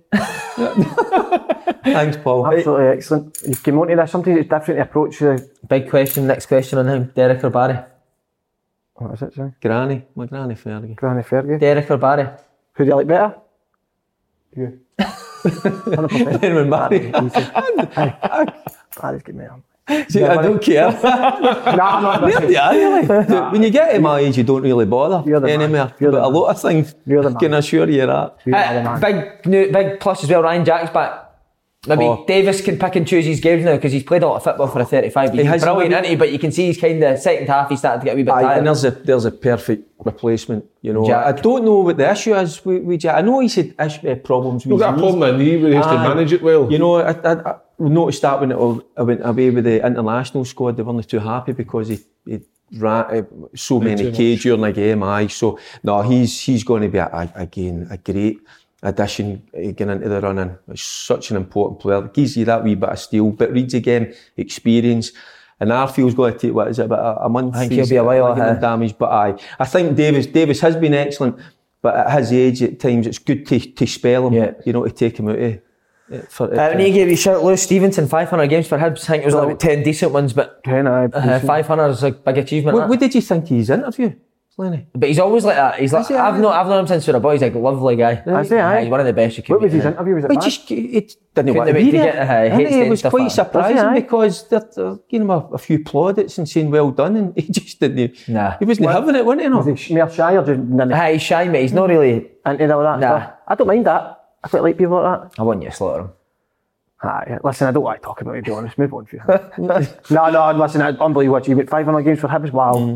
Thanks, Paul. Absolutely excellent. You've come on to this. Sometimes it's different to approach the. Big question, next question on him. Derek or Barry? What is it, sorry? Granny, my granny Fergie. Granny Fergie. Derek or Barry? Who do you like better? You. one hundred percent. Then when Barry... Barry's good, mate. See, I don't care. Nah, I'm not. Really, are you? Like, when you get to my age, you don't really bother You're the man. anymore. You're the But a man. lot of things, You're the I man. can assure you that. You're the Uh, man. big, new, big plus as well. Ryan Jack's back. Maybe Oh. Davis can pick and choose his games now because he's played a lot of football for a thirty-five. He's He has- brilliant, maybe- isn't he? But you can see he's kind of second half. He's starting to get a wee bit Aye, tired. and there's a there's a perfect replacement. You know, Jack. I don't know what the issue is with, with Jack. I know he's had ish, uh, problems with We've got a his problem with a knee where he has to Aye. manage it well. You know, I, I, I noticed that when it all, I went away with the international squad, they weren't too happy because he, he ran uh, so many K during a game. Aye, so no, he's he's going to be a, a, again a great addition uh, getting into the running. He's such an important player. Gives you that wee bit of steel, but reads again experience. And Arfield's going to take, what is it, about a, a month? I think he'll be a while, ligament uh, damage, but aye, I think Davis Davis has been excellent, but at his age at times it's good to, to spell him, Yeah. you know, to take him out of for Uh, I need to give you a shout. Lewis Stevenson, five hundred games for Hibs. I think it was like about ten decent ones, but Ten, aye, uh, five hundred is a big achievement. What, that. what did you think of his interview, Lenny? But he's always like that. He's like, Is he, I've aye? known, I've known him since we were a boy. He's like a lovely guy. Is he, aye? He's one of the best you can What was meet. his interview? Was it But mad? just, it didn't want Couldn't to wait be to there. get to, uh, And Hastings it was stuff quite like that. surprising Was he, aye? because they're, they're giving him a, a few plaudits and saying well done, and he just didn't. Nah. He wasn't having it, wasn't he? No? Was he mere shy or just into Aye, he's shy, mate. He's not really. all that Nah. stuff? I don't mind that. I quite like people like that. I want you to slaughter him. Aye, listen, I don't want to talk about it, to be honest. Move on. no, no, listen, I unbelievable. What, you got five hundred games for Hibs? Wow. Mm.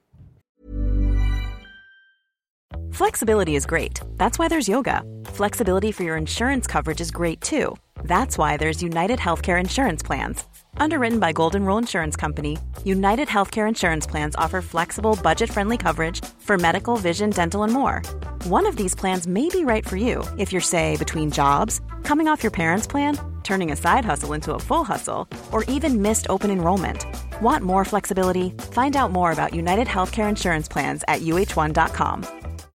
Flexibility is great. That's why there's yoga. Flexibility for your insurance coverage is great too. That's why there's United Healthcare Insurance Plans. Underwritten by Golden Rule Insurance Company, United Healthcare Insurance Plans offer flexible, budget-friendly coverage for medical, vision, dental, and more. One of these plans may be right for you if you're, say, between jobs, coming off your parents' plan, turning a side hustle into a full hustle, or even missed open enrollment. Want more flexibility? Find out more about United Healthcare Insurance Plans at U H one dot com.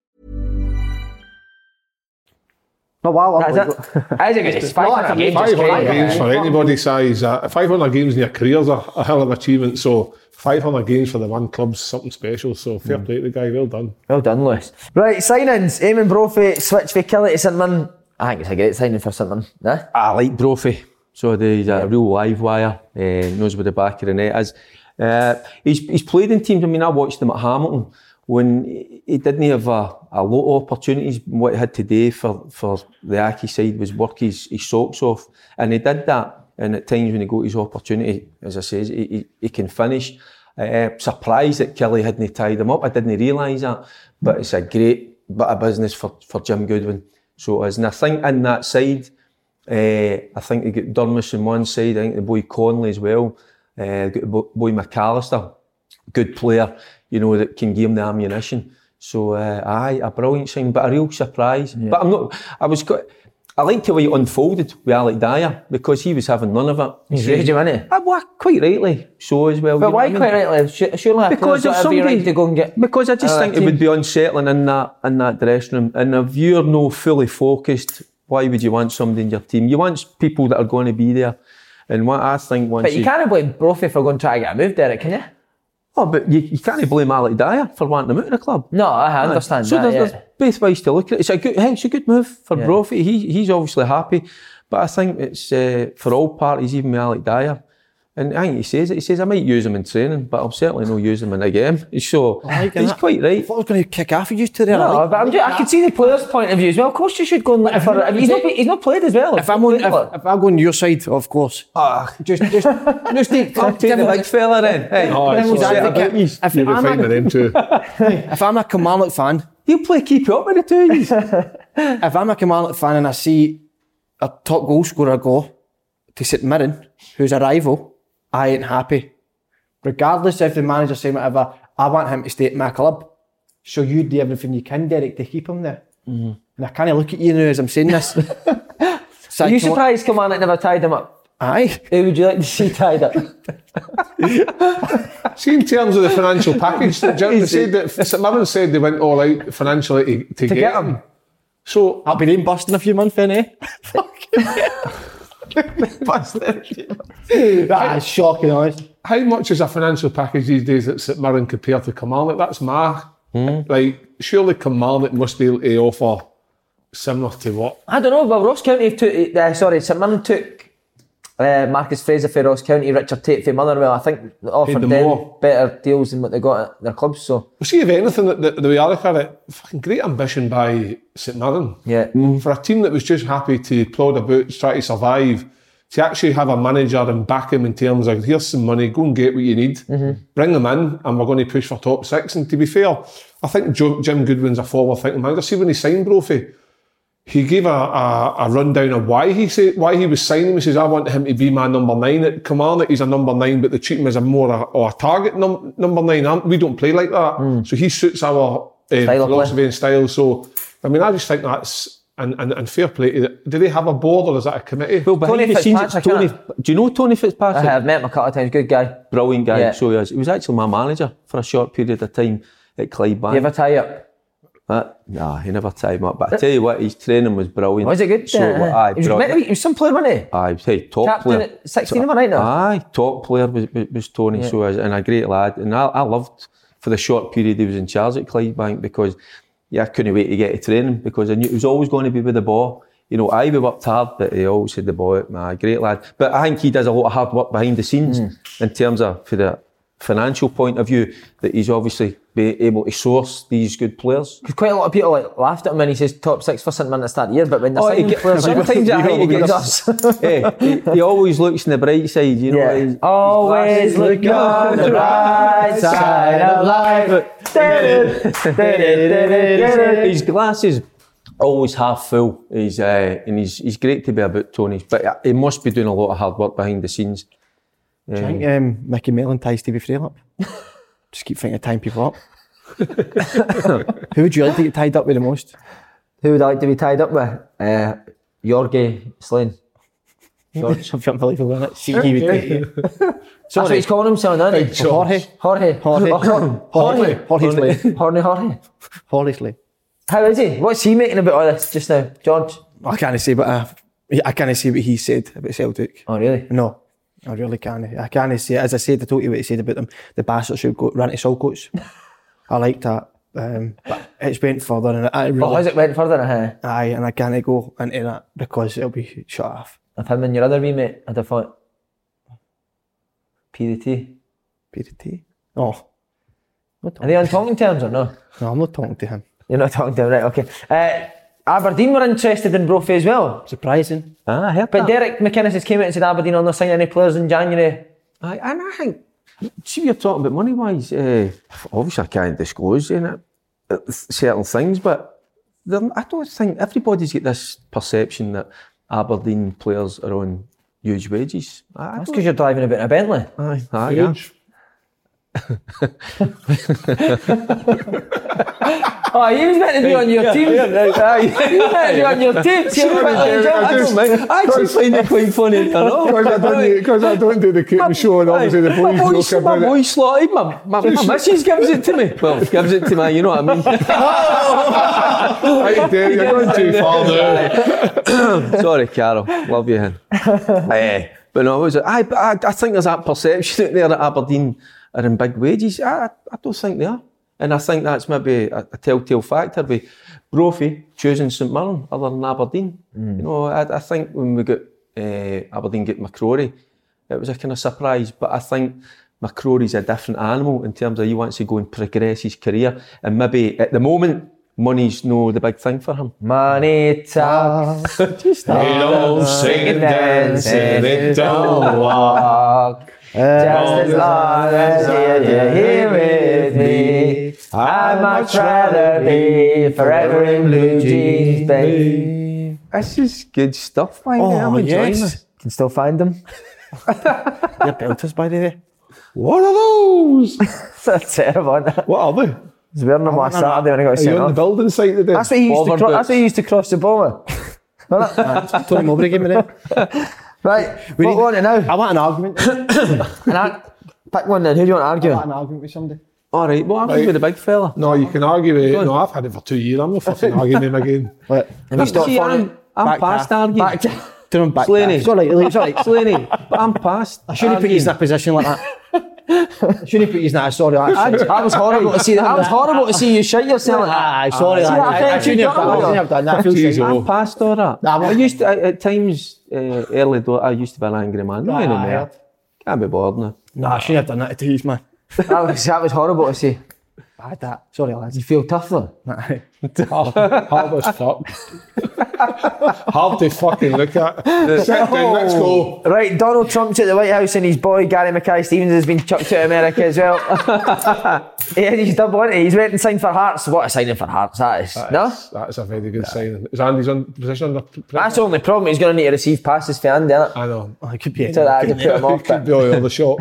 No, wow, That's unbelievable. it. I think it's five hundred games. five is hundred great. games for anybody size. Uh, five hundred games in your career is a, a hell of an achievement. So five hundred games for the one club's something special. So fair play to the guy. Well done. Well done, Lewis. Right, signings. Eamon Brophy, switch for Kelly to St Mirren. I think it's a great signing for St Mirren. Nah? I like Brophy. So the, he's a real live wire. Uh, knows where the back of the net is. Uh, he's, he's played in teams. I mean, I watched him at Hamilton when he, he didn't have a, a lot of opportunities. What he had today for, for the Aki side was work his, his socks off. And he did that. And at times when he got his opportunity, as I say, he, he, he can finish. Uh, surprised that Kelly hadn't tied him up. I didn't realise that. But it's a great bit of business for, for Jim Goodwin. So it is. And I think in that side, Uh, I think they got Durmus on one side, I think the boy Conley as well, uh, got the bo- boy McAllister, good player, you know, that can give him the ammunition. So, uh, aye, a brilliant sign, but a real surprise. Yeah. But I'm not, I was quite, I liked the way it unfolded with Alec Dyer because he was having none of it. He's raised him, isn't he? I, well, quite rightly so as well. But you know why what I mean? quite rightly? Sh- Surely a Because player's if got every somebody, right to go and get... because I just uh, think it would be unsettling in that in that dressing room. And if you're no fully focused, why would you want somebody in your team? You want people that are going to be there. And what I think once But you, you can't blame Brophy for going to try to get a move, Derek, can you? Oh, but you, you can't blame Alec Dyer for wanting him out of the club. No, I understand So that, there's, yeah. there's both ways to look at it. It's a good, hey, it's a good move for Yeah. Brophy. He, he's obviously happy. But I think it's uh, for all parties, even with Alec Dyer. And I think he says it. He says, I might use him in training, but I'll certainly not use him in a game. So like he's that. quite right. I thought I was going to kick off you to there. I No, like- but I'm just, I can see the player's point of view as well. Of course you should go and look If for you- it. He's not, he's not played as well. If I'm on, if, if I go on your side, of course. Ah, Just, just, just take, I'll take the big fella then. Hey, Oh, it's Devil's all right. advocate. If You'll be I'm fine a- with them too. if I'm a Kilmarnock fan, he'll play keep up with the two of you. if I'm a Kilmarnock fan and I see a top goal scorer go to St Mirren, who's a rival, I ain't happy. Regardless if the manager's saying whatever, I want him to stay at my club. So you do everything you can, Derek, to keep him there. Mm-hmm. And I can't look at you now as I'm saying this. So Are you I- surprised Kilmarnock never tied him up? Aye. Who would you like to see tied up? See, in terms of the financial package, they said that St Mirren said they went all out financially to, to, To get, get him. him. So I'll be name busting a few months then, eh? That is shocking, honest. how much is a financial package these days at St Mirren compared to Kilmarnock? That's my like. Surely Kilmarnock must be able to offer similar to what? I don't know. Well, Ross County took. Uh, sorry, St Mirren took uh, Marcus Fraser for Ross County, Richard Tate for Motherwell. I think they offered them more. Better deals than what they got at their clubs. So, well, see, if anything, the, the, the way I look at it, fucking great ambition by St Mirren. Yeah. Mm. For a team that was just happy to plod about, try to survive, to actually have a manager and back him in terms of, here's some money, go and get what you need, mm-hmm. bring them in, and we're going to push for top six. And to be fair, I think Jim Goodwin's a forward-thinking manager. See, when he signed Brophy, he gave a, a, a rundown of why he said why he was signing him. He says, I want him to be my number nine at Kilmarnock. He's a number nine, but they treat him as a more a, or a target num, number nine. We don't play like that. Mm. So he suits our uh, philosophy and style. So, I mean, I just think that's... And, and, and fair play to it. Do they have a board or is that a committee? Well, Tony Fitzpatrick. Tony, do you know Tony Fitzpatrick? I have met him a couple of times. Good guy. Brilliant guy. Yeah. So he was. He was actually my manager for a short period of time at Clydebank. You ever tie up? Uh, nah, he never tied him up. But I tell you what, his training was brilliant. Was it good? So, uh, aye, he, was meant to be, he was some player, wasn't he? Aye, hey, top Captain player. At sixteen, am I right now? Aye, top player was, was, was Tony. Yeah. So, and a great lad. And I, I loved for the short period he was in charge at Clydebank because yeah, I couldn't wait to get to training because I knew he was always going to be with the ball. You know, I we worked hard, but he always had the ball out. Nah, great lad. But I think he does a lot of hard work behind the scenes mm. in terms of, for the financial point of view, that he's obviously be able to source these good players. Because quite a lot of people like, laughed at him when he says top six for St Mirren at the start of the year, but when they're oh, signing get, players, sometimes I think he gets us. Yeah, he, he always looks on the bright side, you know. Yeah. His, always his look on the bright side of life. His glasses always half full. He's uh, and he's he's great to be about, Tony. But he must be doing a lot of hard work behind the scenes. Do you um, think um, Mickey Mellon ties Stevie Frail up? Just keep thinking of tying people up. Who would you like to get tied up with the most? Who would I like to be tied up with? Uh, Jorge Slane. George, unbelievable, isn't it? See, he would take it. That's what he's calling himself, isn't he? Jorge. Jorge. Jorge. Jorge. Jorge Slane. Jorge. Jorge. Jorge Slane. How is he? What's he making about all this just now, George? I can't say, but uh, I can't say what he said about Celtic. Oh, really? No, I really can't. I can't say. As I said, I told you what he said about them. The bastards should go run to Saltcoats. I like that, um, but it's went further, and I really. Oh, has it went further? Huh? Aye, and I can't go into that because it'll be shut off. If him and your other wee mate, I'd have thought. P D T. P D T. Oh. Are they on talking terms or no? No, I'm not talking to him. You're not talking to him, right? Okay. Uh, Aberdeen were interested in Brophy as well. Surprising. Ah, I heard But that. Derek McInnes has came out and said Aberdeen are not signing any players in January. Aye, and I think, see, you're talking about money wise. Uh, obviously, I can't disclose in it, uh, certain things, but I don't think everybody's got this perception that Aberdeen players are on huge wages. I, That's because you're driving about in a Bentley. Aye, aye, Huge. Oh, he was meant to be on your yeah, team. Yeah, right, aye. He was meant to be on your team. See, I, I, I, don't mind. I actually find it quite funny. Because I, don't, I don't do the Cape Show and obviously the boys my voice, look my about voice slotted. My, my, my missus gives it to me. Well, gives it to me, you know what I mean? Right there, you're going too far there. Sorry, Carol. Love you, hen. uh, but no, was it? I, I, I think there's that perception out there that Aberdeen are in big wages. I, I don't think they are. And I think that's maybe a, a telltale factor with Brophy choosing St Mirren other than Aberdeen. Mm. You know, I, I think when we got uh, Aberdeen get McCrory, it was a kind of surprise. But I think McCrory's a different animal in terms of he wants to go and progress his career. And maybe at the moment, money's no the big thing for him. Money talks. Just don't sing and dance and it don't walk. Just as long as you're here with me, I'd much rather be forever in blue jeans, babe. This is good stuff, mate. Oh, I'm enjoying yes. it. Can still find them. They're belters, by the way. What are those? That's terrible, isn't it? What are they? I was wearing them last Saturday when I got Are sent you on off. the building site today? That's what he used, to, Over cro- boots. that's what he used to cross the ball with. uh, Tony Mowbray gave me that. Right, We what need- we want to now? I want an argument. And I, pick one then, who do you want to I argue? want an argument with somebody. All right, what happened Right. with the big fella? No, you can argue with it. No, I've had it for two years. I'm not fucking arguing with him again. What? Have you stopped See, for I'm, it? I'm Back past half. arguing. Back to... Turn him back. Slaney. It's all right, it's all right. Slaney, but I'm past I shouldn't put you in arguing. a position like that. Shouldn't put you that. Sorry, lads. That was horrible to see. That was horrible to see you shit yourself. Ah, sorry, See, lads. I I, I think shouldn't you have done. got I shouldn't have done that. I feel Jeez, sorry. oh. I passed all that. Nah, I used to, I, at times, uh, early though, I used to be an angry man. No Aye, anymore. Can't be bothered now. Nah, I shouldn't have done that to you, man. That was, that was horrible to see. I had that. Sorry, lads. You feel tough though. Nah. Hard as fuck. Hard to fucking look at. Sit down, let's go. Right, Donald Trump's at the White House and his boy Gary Mackay-Stevens has been chucked to America as well. He had his double, hasn't he? He's went and signed for Hearts. What a signing for Hearts that is. That no? is, that is a very good sign. Is Andy's on position under pressure? That's the only problem. He's going to need to receive passes for Andy, isn't it? I know. Oh, it could be. So that could put him off. It could But, be all the shot.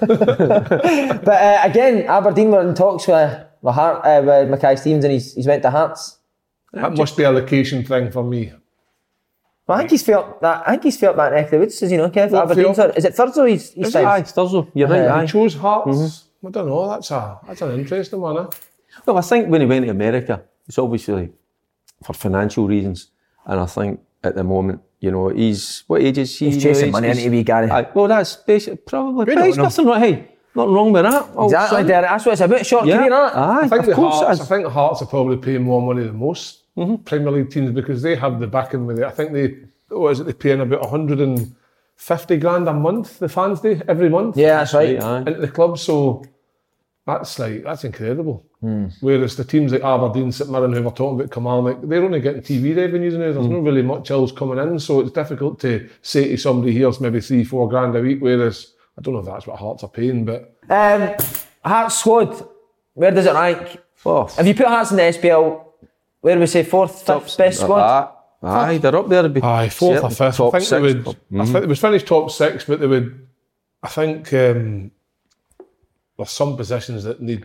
but uh, again, Aberdeen were in talks with, with, Hart, uh, with Mackay-Stevens and he's, he's went to Hearts. That must be a location thing for me. Well, I think he's felt that. I think he's felt that neck of the woods, does he know, Kev? What Aberdeen, felt? is it Thursday he's, he's Is it? Aye, signed? it's Thursday. You're right, Yeah. aye. He chose Hearts. I don't know. That's a that's an interesting one. Eh? Well, I think when he went to America, it's obviously for financial reasons. And I think at the moment, you know, he's, what age is he? He's chasing He's- money, he's- isn't he, wee Gary? Aye, well, that's basic, probably. We But don't he's know. nothing right, hey, nothing wrong with that. Oh, Exactly, son. Derek. That's what it's about. Short Yeah, career, isn't it? aye, I think of the course Hearts. it I is. think the Hearts are probably paying more money than most Premier League teams because they have the backing with it. I think they, what is it? They're paying about one hundred and fifty grand a month. The fans do every month. Yeah, that's right. Aye. Into the club, so that's like that's incredible. Whereas the teams like Aberdeen, St Mirren, who we're talking about, Kilmarnock, they're only getting T V revenues now. There's not really much else coming in, so it's difficult to say to somebody here's maybe three, four grand a week. Whereas I don't know if that's what Hearts are paying, but Um, Hearts squad, where does it rank? Fourth. If you put Hearts in the S P L, where do we say fourth, fifth best squad? Aye, aye, they're up there. Be aye, fourth or certainly fifth. top I think six. they would. I think they would finish top six, but they would. I think um, there's some positions that need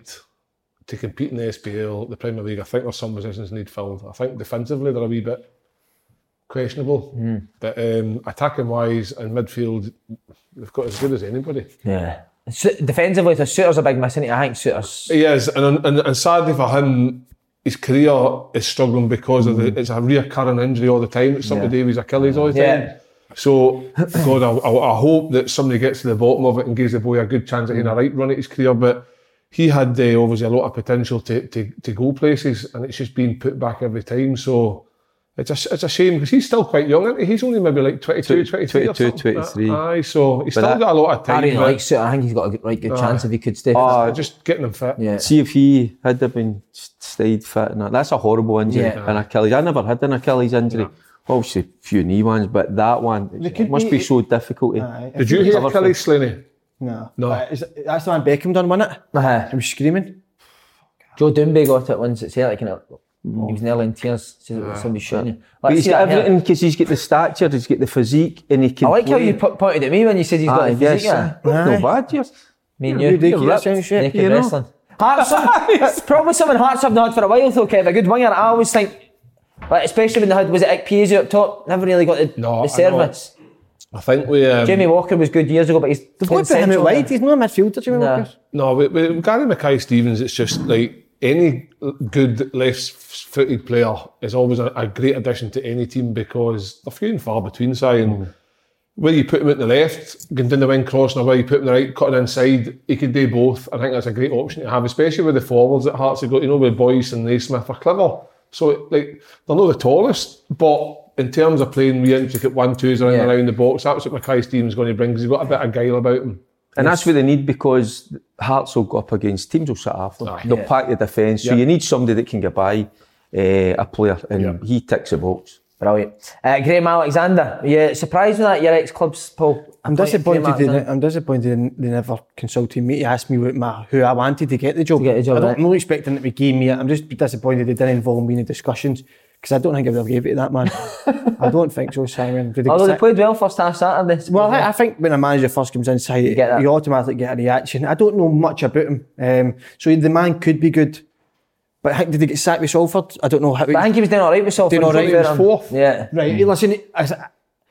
to compete in the S P L, the Premier League. I think there's some positions need filled. I think defensively they're a wee bit questionable, but um, attacking wise and midfield, they've got as good as anybody. Yeah. Su- defensively, the Suter's a big miss, isn't he? I think Suter's. He is, and, and and sadly for him, his career is struggling because of the, it's a reoccurring injury all the time. It's something to do with his Achilles all the time. Yeah. So, God, I, I, I hope that somebody gets to the bottom of it and gives the boy a good chance at having a right run at his career. But he had uh, obviously a lot of potential to, to to go places, and it's just been put back every time. So it's a, it's a shame because he's still quite young, isn't he? He's only maybe like twenty-two, twenty-three or twenty-two, something. twenty-three. Aye, so he's But still that- got a lot of I time. really but like Suter. I think he's got a right good chance if he could stay. Oh, just getting him fit. yeah. See if he had have been stayed fit. And that. That's a horrible injury. Yeah. An Achilles. I never had an Achilles injury. Obviously, a few knee ones, but that one it could must be- be so difficult. to- Aye. Did you hear Cover Achilles, Slaney? No. No. Uh, is, that's the one Beckham done, wasn't it? Uh-huh. He was screaming. Joe Doonby got it once at Celtic, and it, he was nearly in tears. Said it was somebody shooting you. But Let's he's see got that here. everything because he's got the stature, he's got the physique, and he can. I like how play. you po- pointed at me when you said he's got Aye, the physique. yes. Yeah. No bad, yes. Me and You you. do keep ripped. that sound shape. Naked you know. wrestling. Hearts, probably something Hearts have not had for a while though, Kev. A good winger. I always think, like, especially when they had, was it Ikpeazu up top? Never really got the, No, the I know. service. I think we. Um, Jamie Walker was good years ago, but he's They've playing got to him out central wide. now. He's not a midfielder, Jimmy Nah. Walker. No, with, with Gary Mackay-Stevens, it's just like any good left-footed player is always a, a great addition to any team because they're few and far between, Si, and where you put him at the left, going down the wing crossing, or where you put him the right, cutting inside, he could do both. I think that's a great option to have, especially with the forwards at Hearts. You've got, you know, with Boyce and Naismith are clever. So, like, they're not the tallest, but in terms of playing wee intricate one-twos around, Yeah. around the box, that's what Mackay-Stevens is going to bring because he's got a bit of guile about him. And that's what they need because Hearts will go up against teams will sit after them. They'll Yeah. pack the defence. So Yeah. you need somebody that can get by uh, a player, and Yeah. he ticks the box. Brilliant. Uh, Graham Alexander, are you surprised with that, your ex-clubs, Paul? I'm Appointed disappointed. Graham They, Alexander? I'm disappointed they never consulted me to ask me what my, who I wanted to get the job. To get the job, I don't, right. I'm not expecting it to give me it. I'm just disappointed they didn't involve me in the discussions because I don't think I would have gave it to that man. I don't think so, Simon. Did Although they sit- played well first half Saturday. Well, I, I think when a manager first comes inside, you, get that. you automatically get a reaction. I don't know much about him, um, so the man could be good. But I think, did he get sacked with Salford? I don't know how. But I think he was doing all right with Salford. Doing all right. He was He was fourth. Yeah. Right, listen, I,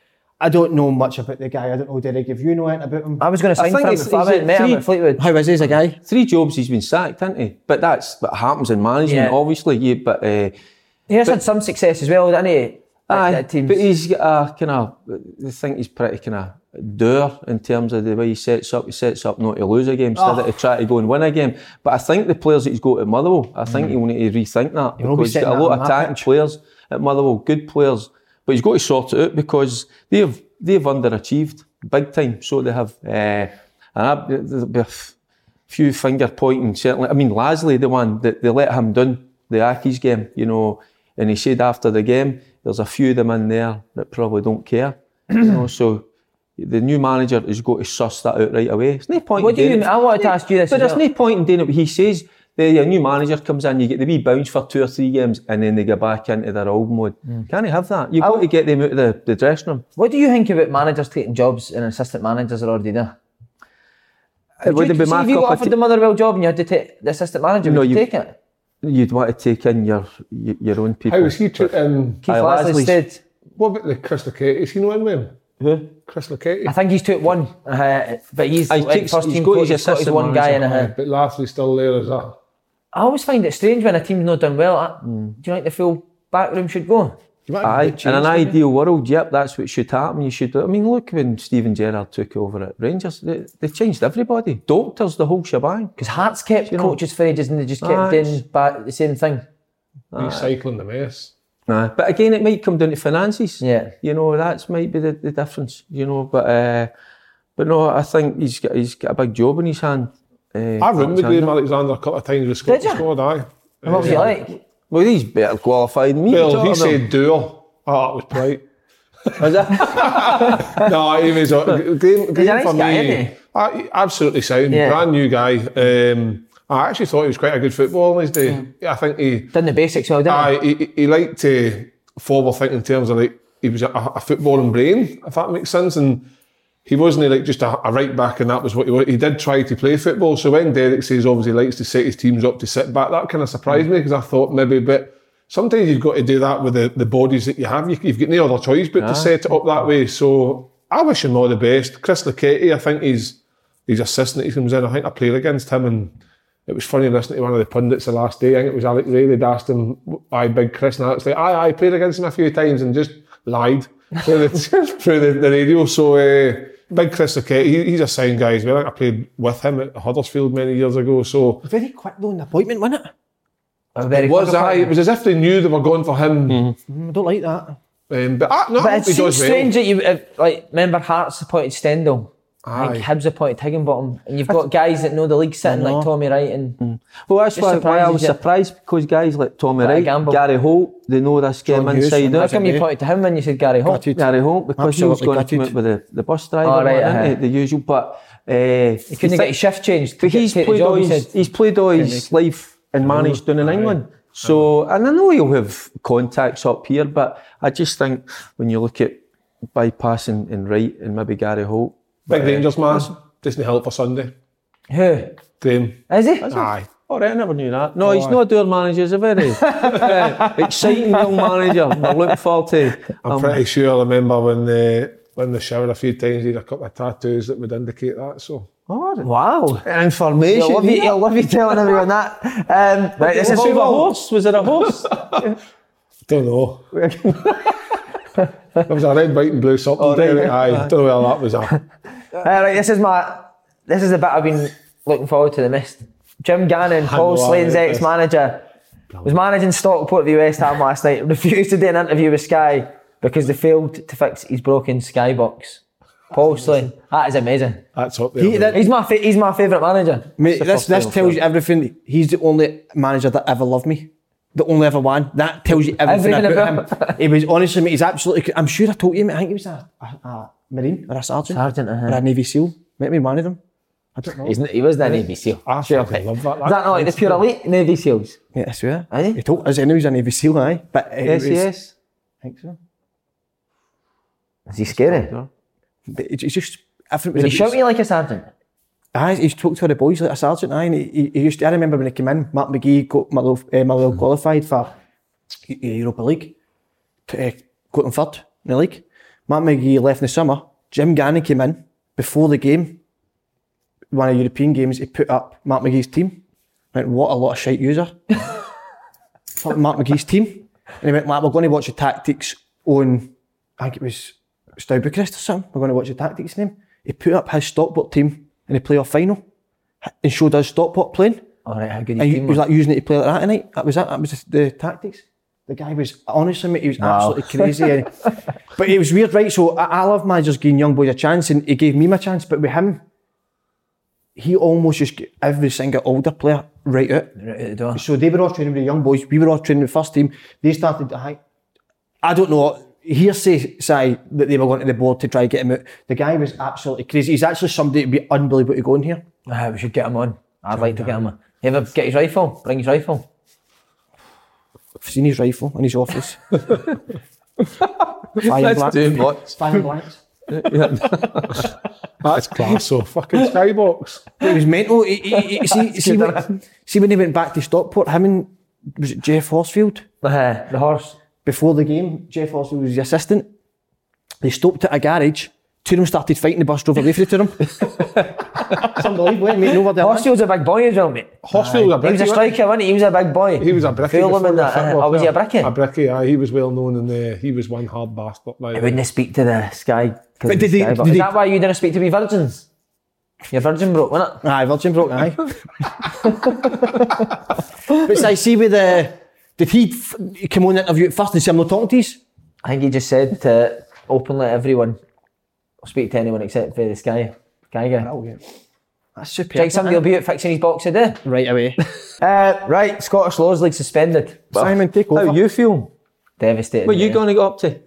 I don't know much about the guy. I don't know, Derek, if you know anything about him. I was going to I sign think for him it's- if I he's went at met him three- at Fleetwood. How is he as a guy? Three jobs he's been sacked, hasn't he? But that's what happens in management, Yeah. obviously. Yeah, but uh, He has had some success as well, hasn't he? At- aye, at teams. but he's got a kind of. I think he's pretty kind of dour in terms of the way he sets up. He sets up not to lose a game instead Oh. of to try to go and win a game. But I think the players that he's got at Motherwell, I think he'll need to rethink that, He'll be because he's got setting a that lot on of that attacking pitch. players at Motherwell, good players. But he's got to sort it out, because they've they've underachieved big time. So they have. Uh, and I, there'll be a f- few finger pointing, certainly. I mean, Lasley, the one that they let him down the Accies game, you know, and he said after the game, there's a few of them in there that probably don't care. You know, so the new manager has got to suss that out right away. There's no point What in do you doing mean? it. I wanted to ask you this But as there's well. no point in doing it. He says the a new manager comes in, you get the wee bounce for two or three games, and then they go back into their old mode. Can't you have that? You've got I'll- to get them out of the, the dressing room. What do you think about managers taking jobs and assistant managers are already there? It would Would be see my if you got cup of offered tea. the Motherwell job and you had to take the assistant manager, No, would you you- take it? You'd want to take in your your, your own people. How was he took in? Keith Aye, Lasley Lasley's- stayed. What about the Chris Laketti? Is he not in with him? Who? Chris Laketti? I think he's took one, uh, but he's Aye, like takes- first he's team got coach. his He's got his assistant one guy in manager. a. But Lasley's still there, is that? I always find it strange when a team's not done well. uh, Do you think the full backroom should go? Aye, in an ideal world, yep, that's what should happen. You should. I mean, look when Steven Gerrard took over at Rangers, they, they changed everybody. Doctors, the whole shebang. Because Hearts kept You know- coaches for ages and they just kept Aye, doing it's- ba- the same thing. Recycling the mess. Nah, but again, it might come down to finances. Yeah. You know, that's might be the, the difference. You know, but uh, but no, I think he's got he's got a big job in his hand. Uh, I run with Graham Alexander. Alexander a couple of times with Scotland Did you? squad, aye. And what was he like? Well, he's better qualified than me. Well, What he are you talking said duel. Oh, that was polite. about? Was that? No, he was uh, Graham, Graham nice for guy, me. isn't he? uh, absolutely sound, Yeah. brand new guy. Um, I actually thought he was quite a good footballer in his day. I think he, Done the basics well, didn't he? aye, he, he, he liked to forward think in terms of like he was a, a footballing brain, if that makes sense. And he wasn't like just a, a right back, and that was what he was. He did try to play football. So when Derek says obviously he likes to set his teams up to sit back, that kind of surprised me, because I thought maybe, but sometimes you've got to do that with the, the bodies that you have. You, you've got no other choice but to set it up that way. So I wish him all the best. Chris Laketti, I think he's his assistant he comes in. I think I played against him, and it was funny listening to one of the pundits the last day. I think it was Alec Ray. They'd asked him, "Aye, big Chris," and Alec's like, "Aye, I played against him a few times," and just lied through the through the, the radio. So uh, big Chris Laketti, he, he's a sound guy as well. I think I played with him at Huddersfield many years ago. So Very quick though in the appointment, wasn't it? A very it was quick I. It was as if they knew they were going for him. Mm, I don't like that. Um, but I, no, I But hope it he seems does well. strange that you, if, like, remember Hearts appointed Stendhal. I think Aye. Hibs appointed Higginbottom. And you've got guys that know the league sitting like Tommy Wright and... Well, that's Just why, why I surprises was you. surprised, because guys like Tommy Like Wright, Gamble. Gary Holt, they know this game John Hughes inside from How out. come you Yeah. pointed to him when you said Gary Holt? Gutted. Gary Holt, because he was Absolutely going to come gutted. out with the, the bus driver, Oh, right, wasn't uh-huh. he? The usual. But uh, He couldn't get his shift changed. to But get- he's take the played job, all he his, said. he's played all his life and managed down in England. So, and I know he'll have contacts up here, but I just think when you look at bypassing and Wright and maybe Gary Holt, Big but, uh, Rangers man. Doesn't help for Sunday. Who? Graham. Is he? Aye. all right, I never knew that. No, he's not a door manager. He's a very uh, exciting young manager. I look forward to. I'm um, pretty sure I remember when the when the shower a few times he had a couple of tattoos that would indicate that. So Wow. information. You'll love, you, you'll love you telling everyone that. Um, right, this Was is it a horse? Was it a horse? don't know. There was a red, white, and blue something. Oh, right. there. Aye, don't know where that was at. Uh, right, this is my. This is the bit I've been looking forward to the most. Jim Gannon, Paul know, I Slane's read this. ex-manager, was managing Stockport v West Ham last night. Refused to do an interview with Sky because they failed to fix his broken skybox. Paul Slane, that is amazing. That's up there. He- that- He's my fa- he's my favourite manager. Mate, the this first this time tells I've you everything. He's the only manager that ever loved me. The only ever one. That tells you everything, Everything about, about him. He was honestly, mate, he's absolutely. I'm sure I told you, mate. I think he was a, a, a Marine or a sergeant, Sergeant, uh-huh. or a Navy SEAL. Maybe one of them. I don't know. He's, n- he was the Navy SEAL. I Sure. fucking love that. Is that not like the pure elite Navy SEALs? Yeah, I swear. Aye. He told us anyway, he was a Navy SEAL, aye. But uh, it Yes, was- yes. I think so. Is he scary? But it's it's just everything Did was he about- shout you like a sergeant? Aye, he spoke to the boys like a sergeant, aye, and he, he, he used to, I remember when he came in, Mark McGee got Motherwell, uh, Motherwell qualified for uh, Europa League, uh, got them third in the league. Mark McGee left in the summer, Jim Gannon came in before the game, one of the European games, he put up Mark McGee's team, went, what a lot of shite user. Put Mark McGee's team, and he went, Mark, we're going to watch the tactics on, I think it was Steaua Bucharest or something. We're going to watch the tactics name. He put up his Stockport team in the playoff final and showed us Stockport playing. All right, how good and his he team was was. like using it to play like that tonight. That was it. That was the, the tactics. The guy was, honestly, mate, he was Wow. absolutely crazy. But it was weird, right? So I, I love managers giving young boys a chance, and he gave me my chance. But with him, he almost just got every single older player right out. Right out the door. So they were all training with the young boys. We were all training with the first team. They started, I, I don't know, hearsay say that they were going to the board to try to get him out. The guy was absolutely crazy. He's actually somebody to be unbelievable to go in here. Ah, we should get him on. I'd like to get him on. You ever get his rifle? Bring his rifle. I've seen his rifle in his office. Fire That's black. too much. Fire blanks. That's class, so fucking skybox. It was mental. He, he, he, see, see, when, see when he went back to Stockport, him and, was it Jeff Horsfield? Uh, the horse. Before the game, Jeff Horsfield was the assistant. They stopped at a garage. Two of them started fighting. The bus drove away from the two of them. It's unbelievable, eh, mate? Nobody Horsfield's a big boy as well, mate. Horsfield was a He was a brickie, striker, wasn't he? He was a big boy. He was a brickie. Fool him before in the that. football Uh, oh, was he a player. brickie? A brickie, aye. He was well known, and uh, he was one hard bastard. Like, I wouldn't speak to the Sky. But did he- Sky, did is he- that why you didn't speak to me virgins? Your virgin broke, wasn't it? Aye, Virgin broke, aye. But so I see with the... Did he, f- he come on and interview at first and say, I'm not talking to you? I think he just said to openly everyone, I'll speak to anyone except for the Sky. Sky guy. Brilliant. That's superb. Think somebody will be out fixing his box today. Right away. Uh, right, Scottish Lowers League suspended. Simon, take over. How you feel? Devastated. What are you mate. going to go up to?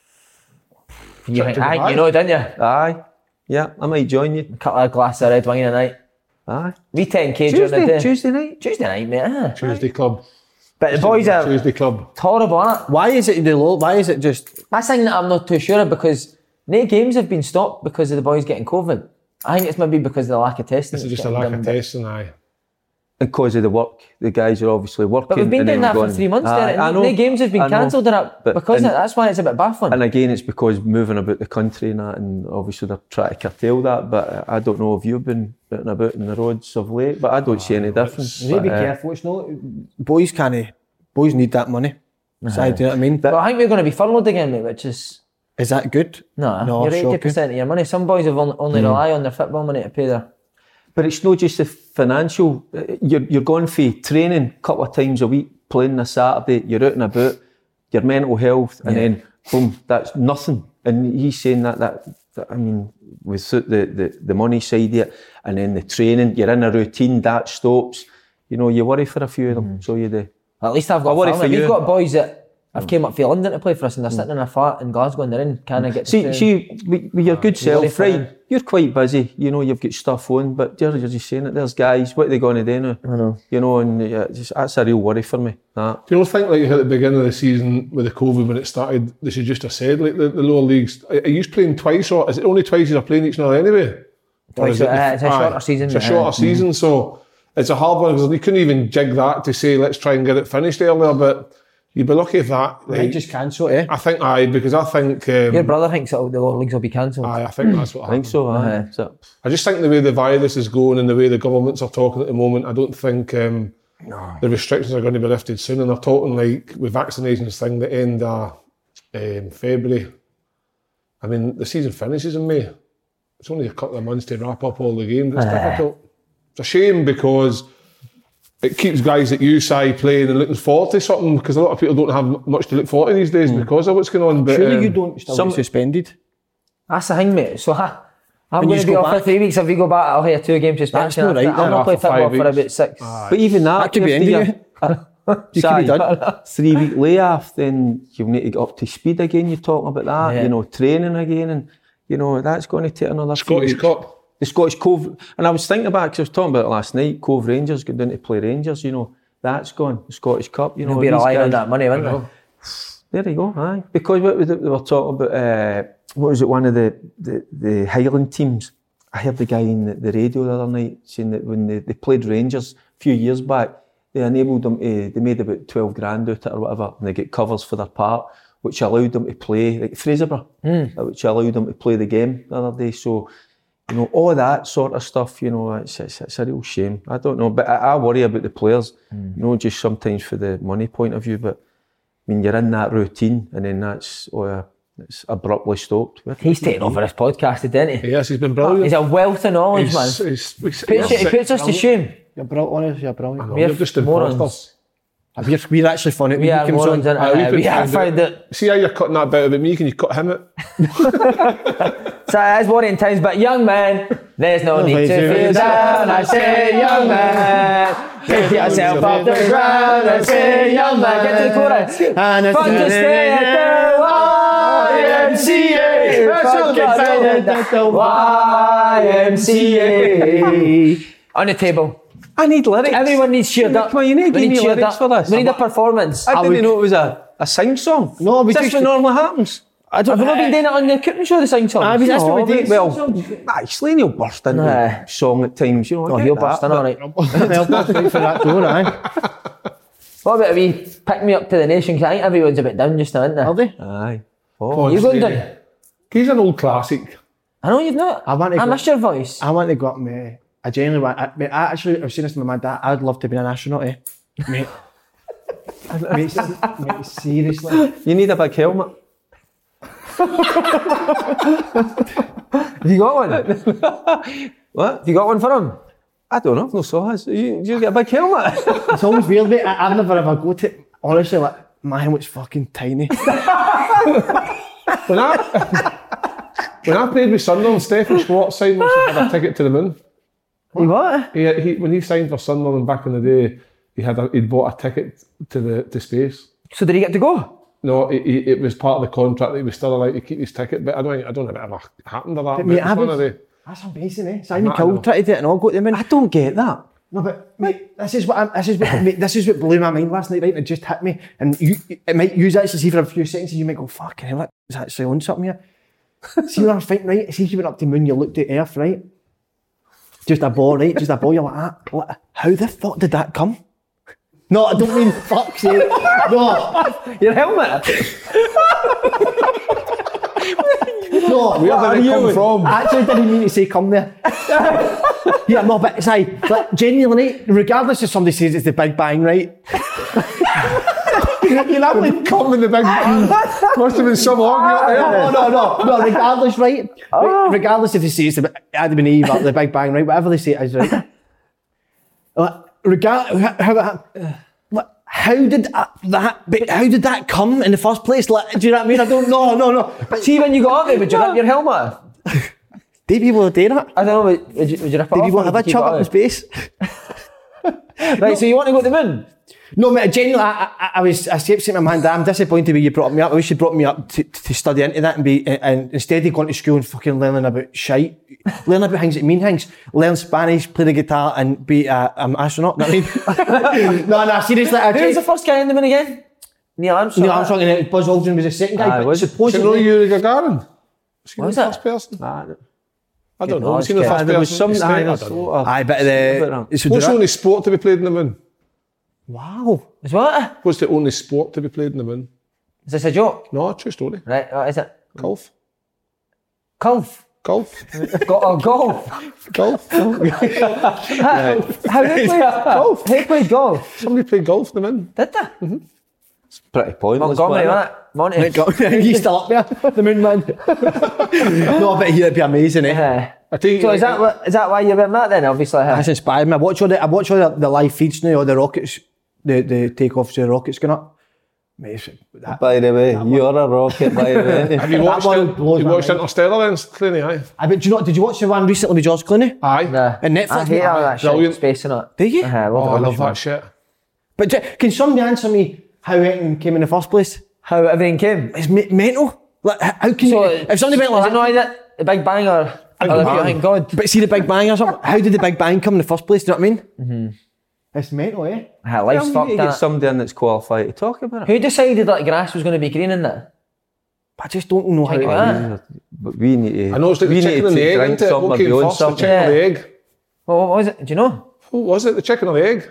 You, think, aye, you know, didn't you? Aye. Yeah, I might join you. A couple of glasses of red wine a night. Aye. We ten K during the Tuesday, day. Tuesday night. Tuesday night, mate. Uh. Tuesday club. But the boys are Tuesday club. it's horrible, isn't it? Why is it the low? Why is it just... That's something that I'm not too sure of because no games have been stopped because of the boys getting COVID. I think it's maybe because of the lack of testing. This is that's just a getting lack done, of but- testing, aye. Because of the work, the guys are obviously working. But we've been and doing then that for going- three months Aye, there. I And know, no games have been I know. cancelled and it- But- because and- of that. That's why it's a bit baffling. And again, it's because moving about the country and that, and obviously they're trying to curtail that. But I don't know if you've been out and about in the roads of late, but I don't see any difference. You need to be But, uh, careful. It's not... Boys can't... Boys need that money. So, do you know what I mean? But I think we're going to be furloughed again, mate, which is... Is that good? No, No, you're eighty shocking. percent of your money. Some boys have only, only rely on their football money to pay their... But it's not just the financial. You're you're going for training a couple of times a week, playing a Saturday. You're out and about. Your mental health, and Yeah. then boom, that's nothing. And he's saying that that, that I mean, with the, the the money side of it, and then the training, you're in a routine that stops. You know, you worry for a few of them. So you do. At least I've got I worry family. for We've you. got boys that have came up from London to play for us and they're sitting in a flat in Glasgow and they're in, can I get to See, train? see, with, with your good You worry self, for right? him. You're quite busy. You know, you've got stuff on, but you're, you're just saying it. There's guys. What are they going to do now? I know. You know, and yeah, just, that's a real worry for me. That. Do you not think, like at the beginning of the season with the COVID when it started, they should just have said, like the, the lower leagues, are are you playing twice or is it only twice you're playing each other anyway? Or Twice, is it the- uh, it's a aye, shorter season, It's a uh, shorter season, so it's a hard one because you couldn't even jig that to say, let's try and get it finished earlier, but you'd be lucky if that. Right, Like, just cancel it, eh? I think aye, because I think um, Your brother thinks that the lower leagues will be cancelled. aye, I think that's what I happened. think so. Aye. Uh-huh. So, I just think the way the virus is going and the way the governments are talking at the moment, I don't think um, the restrictions are going to be lifted soon. And they're talking like with vaccinations thing the end of um, February. I mean, the season finishes in May. It's only a couple of months to wrap up all the games. It's difficult. It's a shame because it keeps guys like you, Si, playing and looking forward to something because a lot of people don't have much to look forward to these days because of what's going on. But, Surely um, you don't still some- get suspended. That's the thing, mate. So I, I'm When you going to just be go off for back- three weeks. If we go back, I'll have a two-game suspension. not right, I'll then. not play After five football for weeks. about six. but even that, That could be after ending your- You could be done. three week layoff, then you'll need to get up to speed again. You're talking about that, Yeah. you know, training again, and you know that's going to take another few Scottish weeks. Cup. The Scottish Cove, and I was thinking about because I was talking about it last night. Cove Rangers going down to play Rangers. You know, that's gone. The Scottish Cup. You know, They'll be these relying on guys- that money, won't they? There you go, aye. Because what was it, they were talking about, uh, what was it, one of the, the, the Highland teams. I heard the guy in the, the radio the other night saying that when they, they played Rangers a few years back, they enabled them to, they made about twelve grand out of it or whatever, and they get covers for their part, which allowed them to play, like Fraserburgh, Mm. which allowed them to play the game the other day. So, you know, all that sort of stuff, you know, it's, it's, it's a real shame. I don't know, but I, I worry about the players, Mm. you know, just sometimes for the money point of view, but I mean, you're in that routine, and then that's, oh, uh, It's abruptly stopped. He's taken over this podcast, didn't he? Yes, he's been brilliant. He's a wealth of knowledge, He's- man. he's- he's- puts, he's- it, puts us to shame. You're brilliant, you're brilliant. We're just morons. imposters. We're, we're actually funny. We are morons, Aye, innit? we We could have find found it. See how you're cutting that bit about me? Can you cut him out? So that's worrying times, but young man, there's no need to feel down. I say, young man, pick yourself off the ground. I say, young man, get to the chorus. And it's Fun to stay at the Y M C A. Y M C A. On the table. I need lyrics. Everyone needs cheered up. Come on, you need to We give me cheered lyrics up. for this. We need a performance. I didn't know it was a, a sing song. No, we Is this just- what normally happens? I don't Have we not been doing it on the cooking show, the sing songs? Aye, we- that's what we do. Well, actually, he'll burst into Aye. song at times. You know, I Oh, get he'll that, burst in, but- alright. I'll not wait for that door, aye. What about a wee pick me up to the nation? 'Cause I think everyone's a bit down just now, isn't Are they? they? Aye. Oh, You going down? He's an old classic. I know you've not. I want to I go- missed your voice. I want to go up, mate. I genuinely want. I, mate, I actually, I've seen this with my dad. I'd love to be an astronaut, eh? Mate. mate, mate, seriously. You need a big helmet. Have you got one? What? Have you got one for him? I don't know. I've no saw his. You, you get a big helmet. It's always weird, mate. I, I've never ever go to. Honestly, like my helmet's fucking tiny. When I when I played with Sunderland, Stephen Schwartz signed us and had a ticket to the moon. You what? He, he when he signed for Sunderland back in the day, he had a, he'd bought a ticket to the to space. So did he get to go? No, he, he, it was part of the contract that he was still allowed to keep his ticket. But I don't, I don't know if it ever happened or that. But But mate, it I was one was- of the, That's amazing, eh? Simon I Cowell know. tried to do it and all go to them. I don't get that. No, but mate, this is what I'm, this is what mate, this is what blew my mind last night, right? And it just hit me. And you, it might use actually see for a few seconds, and you might go, "Fucking hell, that was actually on something here." See what I was thinking, right? See if you went up to the moon, you looked at Earth, right? Just a ball, right? Just a ball. You're like, ah, what- how the fuck did that come? No, I don't mean fuck's sake. No, Your helmet? no. where did it come from? I actually didn't mean to say come there. Yeah, no, but it's like, like genuinely, right, regardless if somebody says it's the Big Bang, right? You never come in the big bang. Must have been some argument there. No, no, no, no, regardless, right? Re- Regardless if they say it's the Adam and Eve or the Big Bang, right? Whatever they say it is, right? Like, regard, how, how, like, how did that, that, but how did that come in the first place? Like, do you know what I mean? I don't know, no, no. But See, when you got up there, would you rip your helmet off? do people do that? I don't know, would, would, you, would you rip it Do off? people or have would a you chub keep it up in on? space? Right, so you want to go to the moon? No, mate, genuinely, I, I, I was, I kept saying to my man, I'm disappointed when you brought me up. I wish you brought me up to, to study into that and be, and instead of going to school and fucking learning about shite, learn about things that mean things, learn Spanish, play the guitar and be a, an astronaut, know what I mean? no, no, seriously. I Who was the just, first guy in the moon again? Neil Armstrong. Neil Armstrong and then Buzz Aldrin was the second guy, Aye, but was it? Is it no supposedly, Yuri Gagarin? Was he What was the it? first person? Nah, I don't know. knowledge, Was he the Kev. first there was person? some. to stay? Aye, I there's don't know. sort of- aye, but the, it's What's the only sport to be played in the moon? wow. Is what? What's the only sport to be played in the moon? Is this a joke? No, true story. Right, what is it? Golf. Golf. Golf. Go- oh, golf. Golf. How, how they play golf? Who played golf? Somebody played golf in the moon. Did they? pretty pointless. Montgomery, wasn't it? wasn't it? Monty. He's still up there, the moon man. No, but he'd be amazing, eh? Uh, I tell you, so is that what, is that why you're wearing that then? Obviously, uh, That's inspired me. I watch all the, I watch all the, the live feeds now, all the rockets, the, the takeoffs, the rockets going up. Mate, it's- that, By the way, you're a rocket, by the way. have you that watched, one it, blows you my watched mind. Interstellar then, Clooney, aye? I bet, do you know, did you watch the one recently with George Clooney? Aye. nah. And Netflix, I hate all that shit, Brilliant. space and that. Do you? Uh, I love Oh, I it. love that shit. But do- can somebody answer me how it came in the first place? How everything came. It's me- mental. Like, h- how can So, you, if somebody went like is it that, not that the Big Bang or, or if you Bang. think God? but see the Big Bang or something, how did the Big Bang come in the first place? Do you know what I mean? Mm-hmm. It's mental, eh? Ah, life's Well, you fucked need to get up. somebody in that's qualified to talk about it. Who decided that grass was going to be green in that? But I just don't know how Think to... about that. But we need to. I know it's like we the need chicken to and the egg, drink isn't it? something What or came be on first, the something. chicken or the egg? Well, what was it? Do you know? What was it, the chicken or the egg?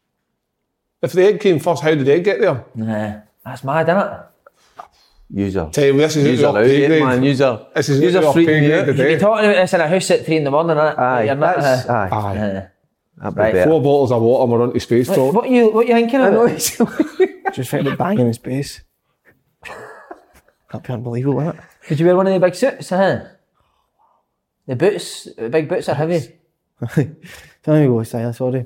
If the egg came first, how did the egg get there? Nah, that's mad, isn't it? User. Tell you, this is User out out of here, grade. man. User. This is User out of freaking pay me grade out. You've today. been talking about this in a house at three in the morning, innit? Aye, You're not, that's, uh, aye. Aye. uh, That'd be Right. better. Four bottles of water and we're onto space talk. what you what you thinking of? Just think about banging in space. That'd be unbelievable, wouldn't it? Could you wear one of the big suits? Uh-huh. The boots, the big boots are heavy. Don't even go say sorry.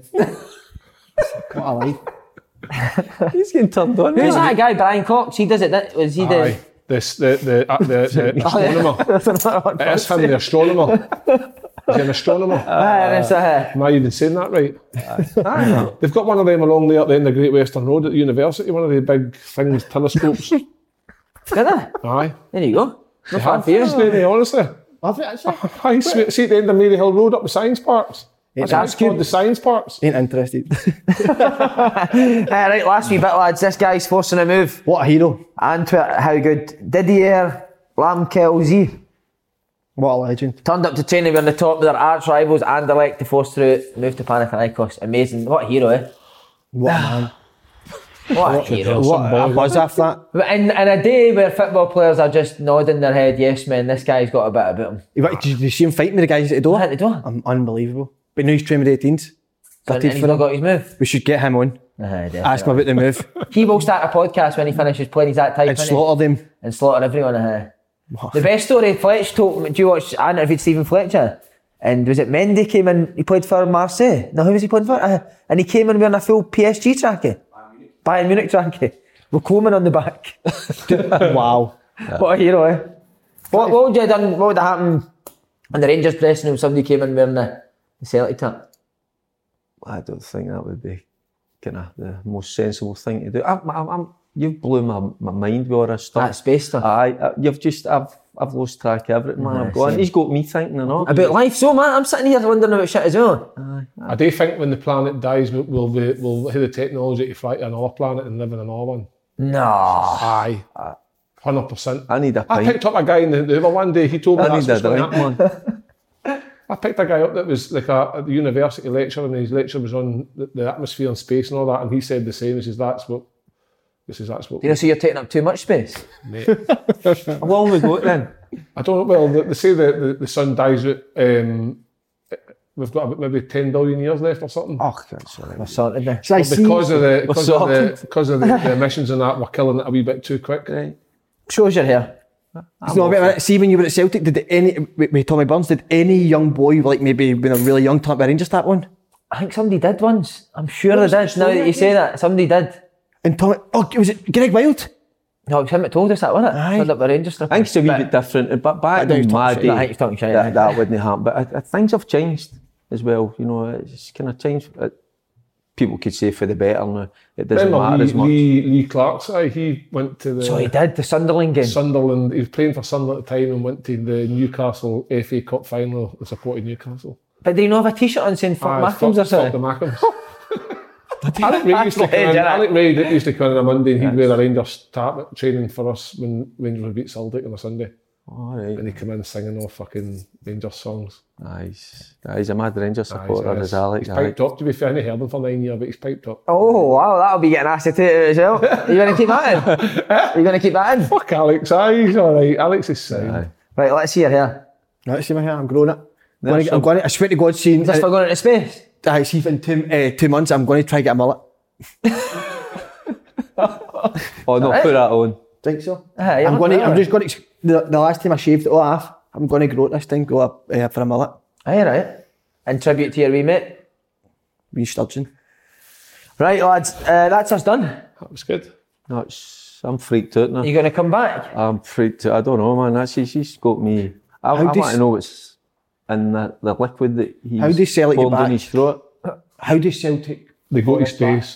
What a life. He's getting turned on. Who's that guy, Brian Cox? He does it, that, was he the... Aye, this, the, the, uh, the, the astronomer. It is him, the astronomer. He's an astronomer. Uh, uh, Am I even saying that right? Uh, They've got one of them along there at the end of Great Western Road at the university, one of the big things, telescopes. Did they? Aye. There you go. No They fun have, for you. Really, honestly. Have it actually? Aye, see, see at the end of Maryhill Road up the science parks. Yeah, That's what it's called, the science parks. Ain't interested. Uh, right, last wee bit, lads. This guy's forcing a move. What a hero. Antwerp, how good. Didier Lamkelzee What a legend. turned up to training with the top of their arch rivals Anderlecht to force through it, moved to Panathinaikos. Amazing. What a hero, eh? What a man. What a hero. What a buzz after that. But in, in a day where football players are just nodding their head, yes, man, this guy's got a bit about him. You- Did you see him fighting with the guys at the door? At the door. Um, unbelievable. But now he's training with eighteens. So, and Gutted he's for not him. got his move. We should get him on. Uh-huh, Ask him about the move. He will start a podcast when he finishes playing. He's that type, And isn't he? slaughter them. And slaughter everyone. Uh-huh. The best story, Fletch told me, do you watch, I interviewed Stephen Fletcher, and was it Mendy came in, he played for Marseille? No, who was he playing for? Uh, and he came in wearing a full P S G trackie. Bayern Munich trackie. With Coleman on the back. Wow. What a hero, eh? What, what would you have done, what would have happened in the Rangers dressing room if somebody came in wearing the, the Celtic top? I don't think that would be kind of the most sensible thing to do. I'm, I'm, I'm, you've blew my, my mind with all this stuff. That space stuff. Aye, uh, you've just, I've, I've lost track of everything, man. Aye, I've gone. same. He's got me thinking and all. About life, so man, I'm sitting here wondering about shit as well. I do think when the planet dies, we'll, we'll, be, we'll have the technology to fly to another planet and live in another one. No. Aye. one hundred percent. I need a I pint. picked up a guy in the, the Uber one day, he told me I that's need a what's going to drink, happen. man. I picked a guy up that was like a, a university lecturer, and his lecture was on the, the atmosphere and space and all that, and he said the same. He says, that's what, he says, that's what. You know, so you're taking up too much space? Mate. How long we got then? I don't know, well, they, they say that the, the sun dies at, um, we've got about maybe ten billion years left or something. Oh, that's all We're right. sorted now. So I But see, because of the because of the sorted. because of the, the emissions and that, we're killing it a wee bit too quick. Right. Shows your hair. no, wait a minute, see when you were at Celtic, did any, with, with Tommy Burns, did any young boy, like maybe when they're really young, turn up with Rangers that one? I think somebody did once. I'm sure they did. Now that you say that, somebody did. And Tommy, oh, was it Greg Wild? No, it was him that told us that, wasn't it? Aye. Turned up the Rangers strip. I think it's a wee bit different, but back don't in talk my shit. day, No, I think he's talking shit, that, aye. that wouldn't happen. But I, I, things have changed as well. You know, it's kind of changed. It, people could say for the better now. It doesn't Remember matter Lee, as much. Lee, Lee Clark's eye, he went to the So he did, the Sunderland game. Sunderland, he was playing for Sunderland at the time and went to the Newcastle F A Cup final and supported Newcastle. But do you not have a t-shirt on saying fuck Aye, Mackems or fuck, fuck the something? Mackems. Alec Ray used to come in, Alec Ray used to come in on a Monday and he'd wear a Rangers tarp training for us when Rangers would beat Celtic on a Sunday. All right. And he'd come in singing all fucking Rangers songs. Nice. He's a mad Rangers supporter, Aye, as Alex. He's piped up, to be fair. I haven't heard him for nine years, but he's piped up. Oh, wow, that'll be getting asked to take it as well. Are you going to keep that in? Are you going to keep that in? Fuck Alex, aye, he's alright. Alex is sound. Right, let's see your hair. Right, see my hair, I'm growing it. I'm going, to, some- I'm going to, I swear to God, seeing, Is this for going into space? I see if in two, uh, two months I'm going to try to get a mullet. Oh, no, Right. put that on. Think so? Aye, I'm you're going to, not I'm there. just going to, the, the last time I shaved it all off, I'm going to grow it this time, go up uh, for a mullet. Aye, right. In tribute to your wee mate. Wee sturgeon. Right, lads, uh, that's us done. That was good. No, it's, I'm freaked out now. Are you going to come back? I'm freaked out. I don't know, man. That's, he's, he's got me. I, I How want does- to know what's in the, the liquid that he's How does Celtic get poured down back? his throat. How does Celtic? They go to space.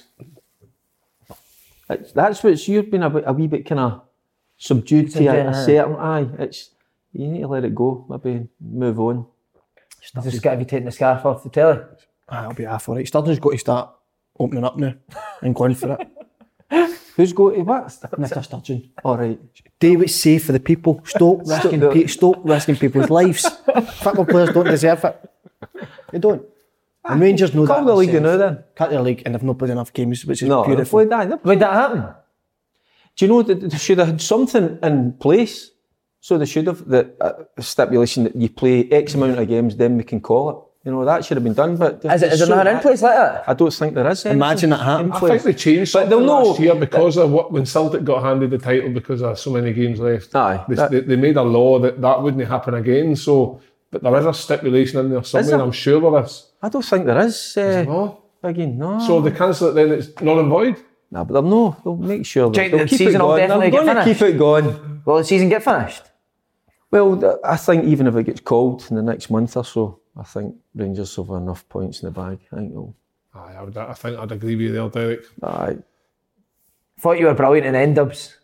It's, that's what's, you've been a, bit, a wee bit kind of subdued to a, a certain, aye, it's, you need to let it go, maybe move on. Just got to be taking the scarf off the telly. Ah, I'll be half alright. Sturgeon's got to start opening up now and going for it. Who's got to what? Nicola Sturgeon. All right. Do what's safe for the people. Stop risking, Stop. pe- stop risking people's lives. Football players don't deserve it. They don't. And Rangers know Call that. the league now themselves. then. Cut the league and they've not played enough games, which is No, beautiful. avoid that. Would that happen? Do you know that they should have had something in place? So they should have the uh, stipulation that you play X amount of games, then we can call it. You know, that should have been done, but... Is, it, is there nothing in place like that? I don't think there is. Imagine that happened. I think they changed But something they'll know- last year because of what when Celtic got handed the title because of so many games left. Aye, They, that- they, they made a law that that wouldn't happen again. So, but there is a stipulation in there somewhere. there? I'm sure there is. I don't think there is. Uh, No. Again, no. So they cancel it, then it's null and void. Nah, but they'll know. They'll make sure. Do you think They'll the keep season it will going. definitely They're get going to finished? keep it going. Will the season get finished? Well, th- I think even if it gets called in the next month or so, I think Rangers will have enough points in the bag. I think they'll. Aye, I, would, I think I'd agree with you there, Derek. Aye. Thought you were brilliant in end dubs.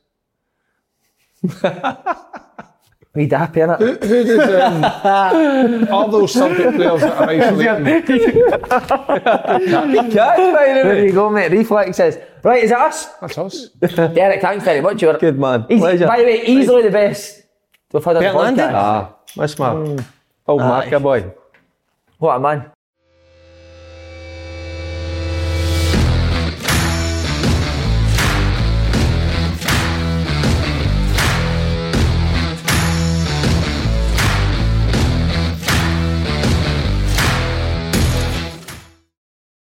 We dappy, innit? Who does um, all those Celtic players that are isolating? Catch mine, there you go, mate. Reflexes. Right, is it us? That's us. Derek, thanks very much. You're Good man. Easy, Pleasure. by the way, easily the best we've had on the Bert Landy? podcast. Ah, that's my old marker boy. What a man.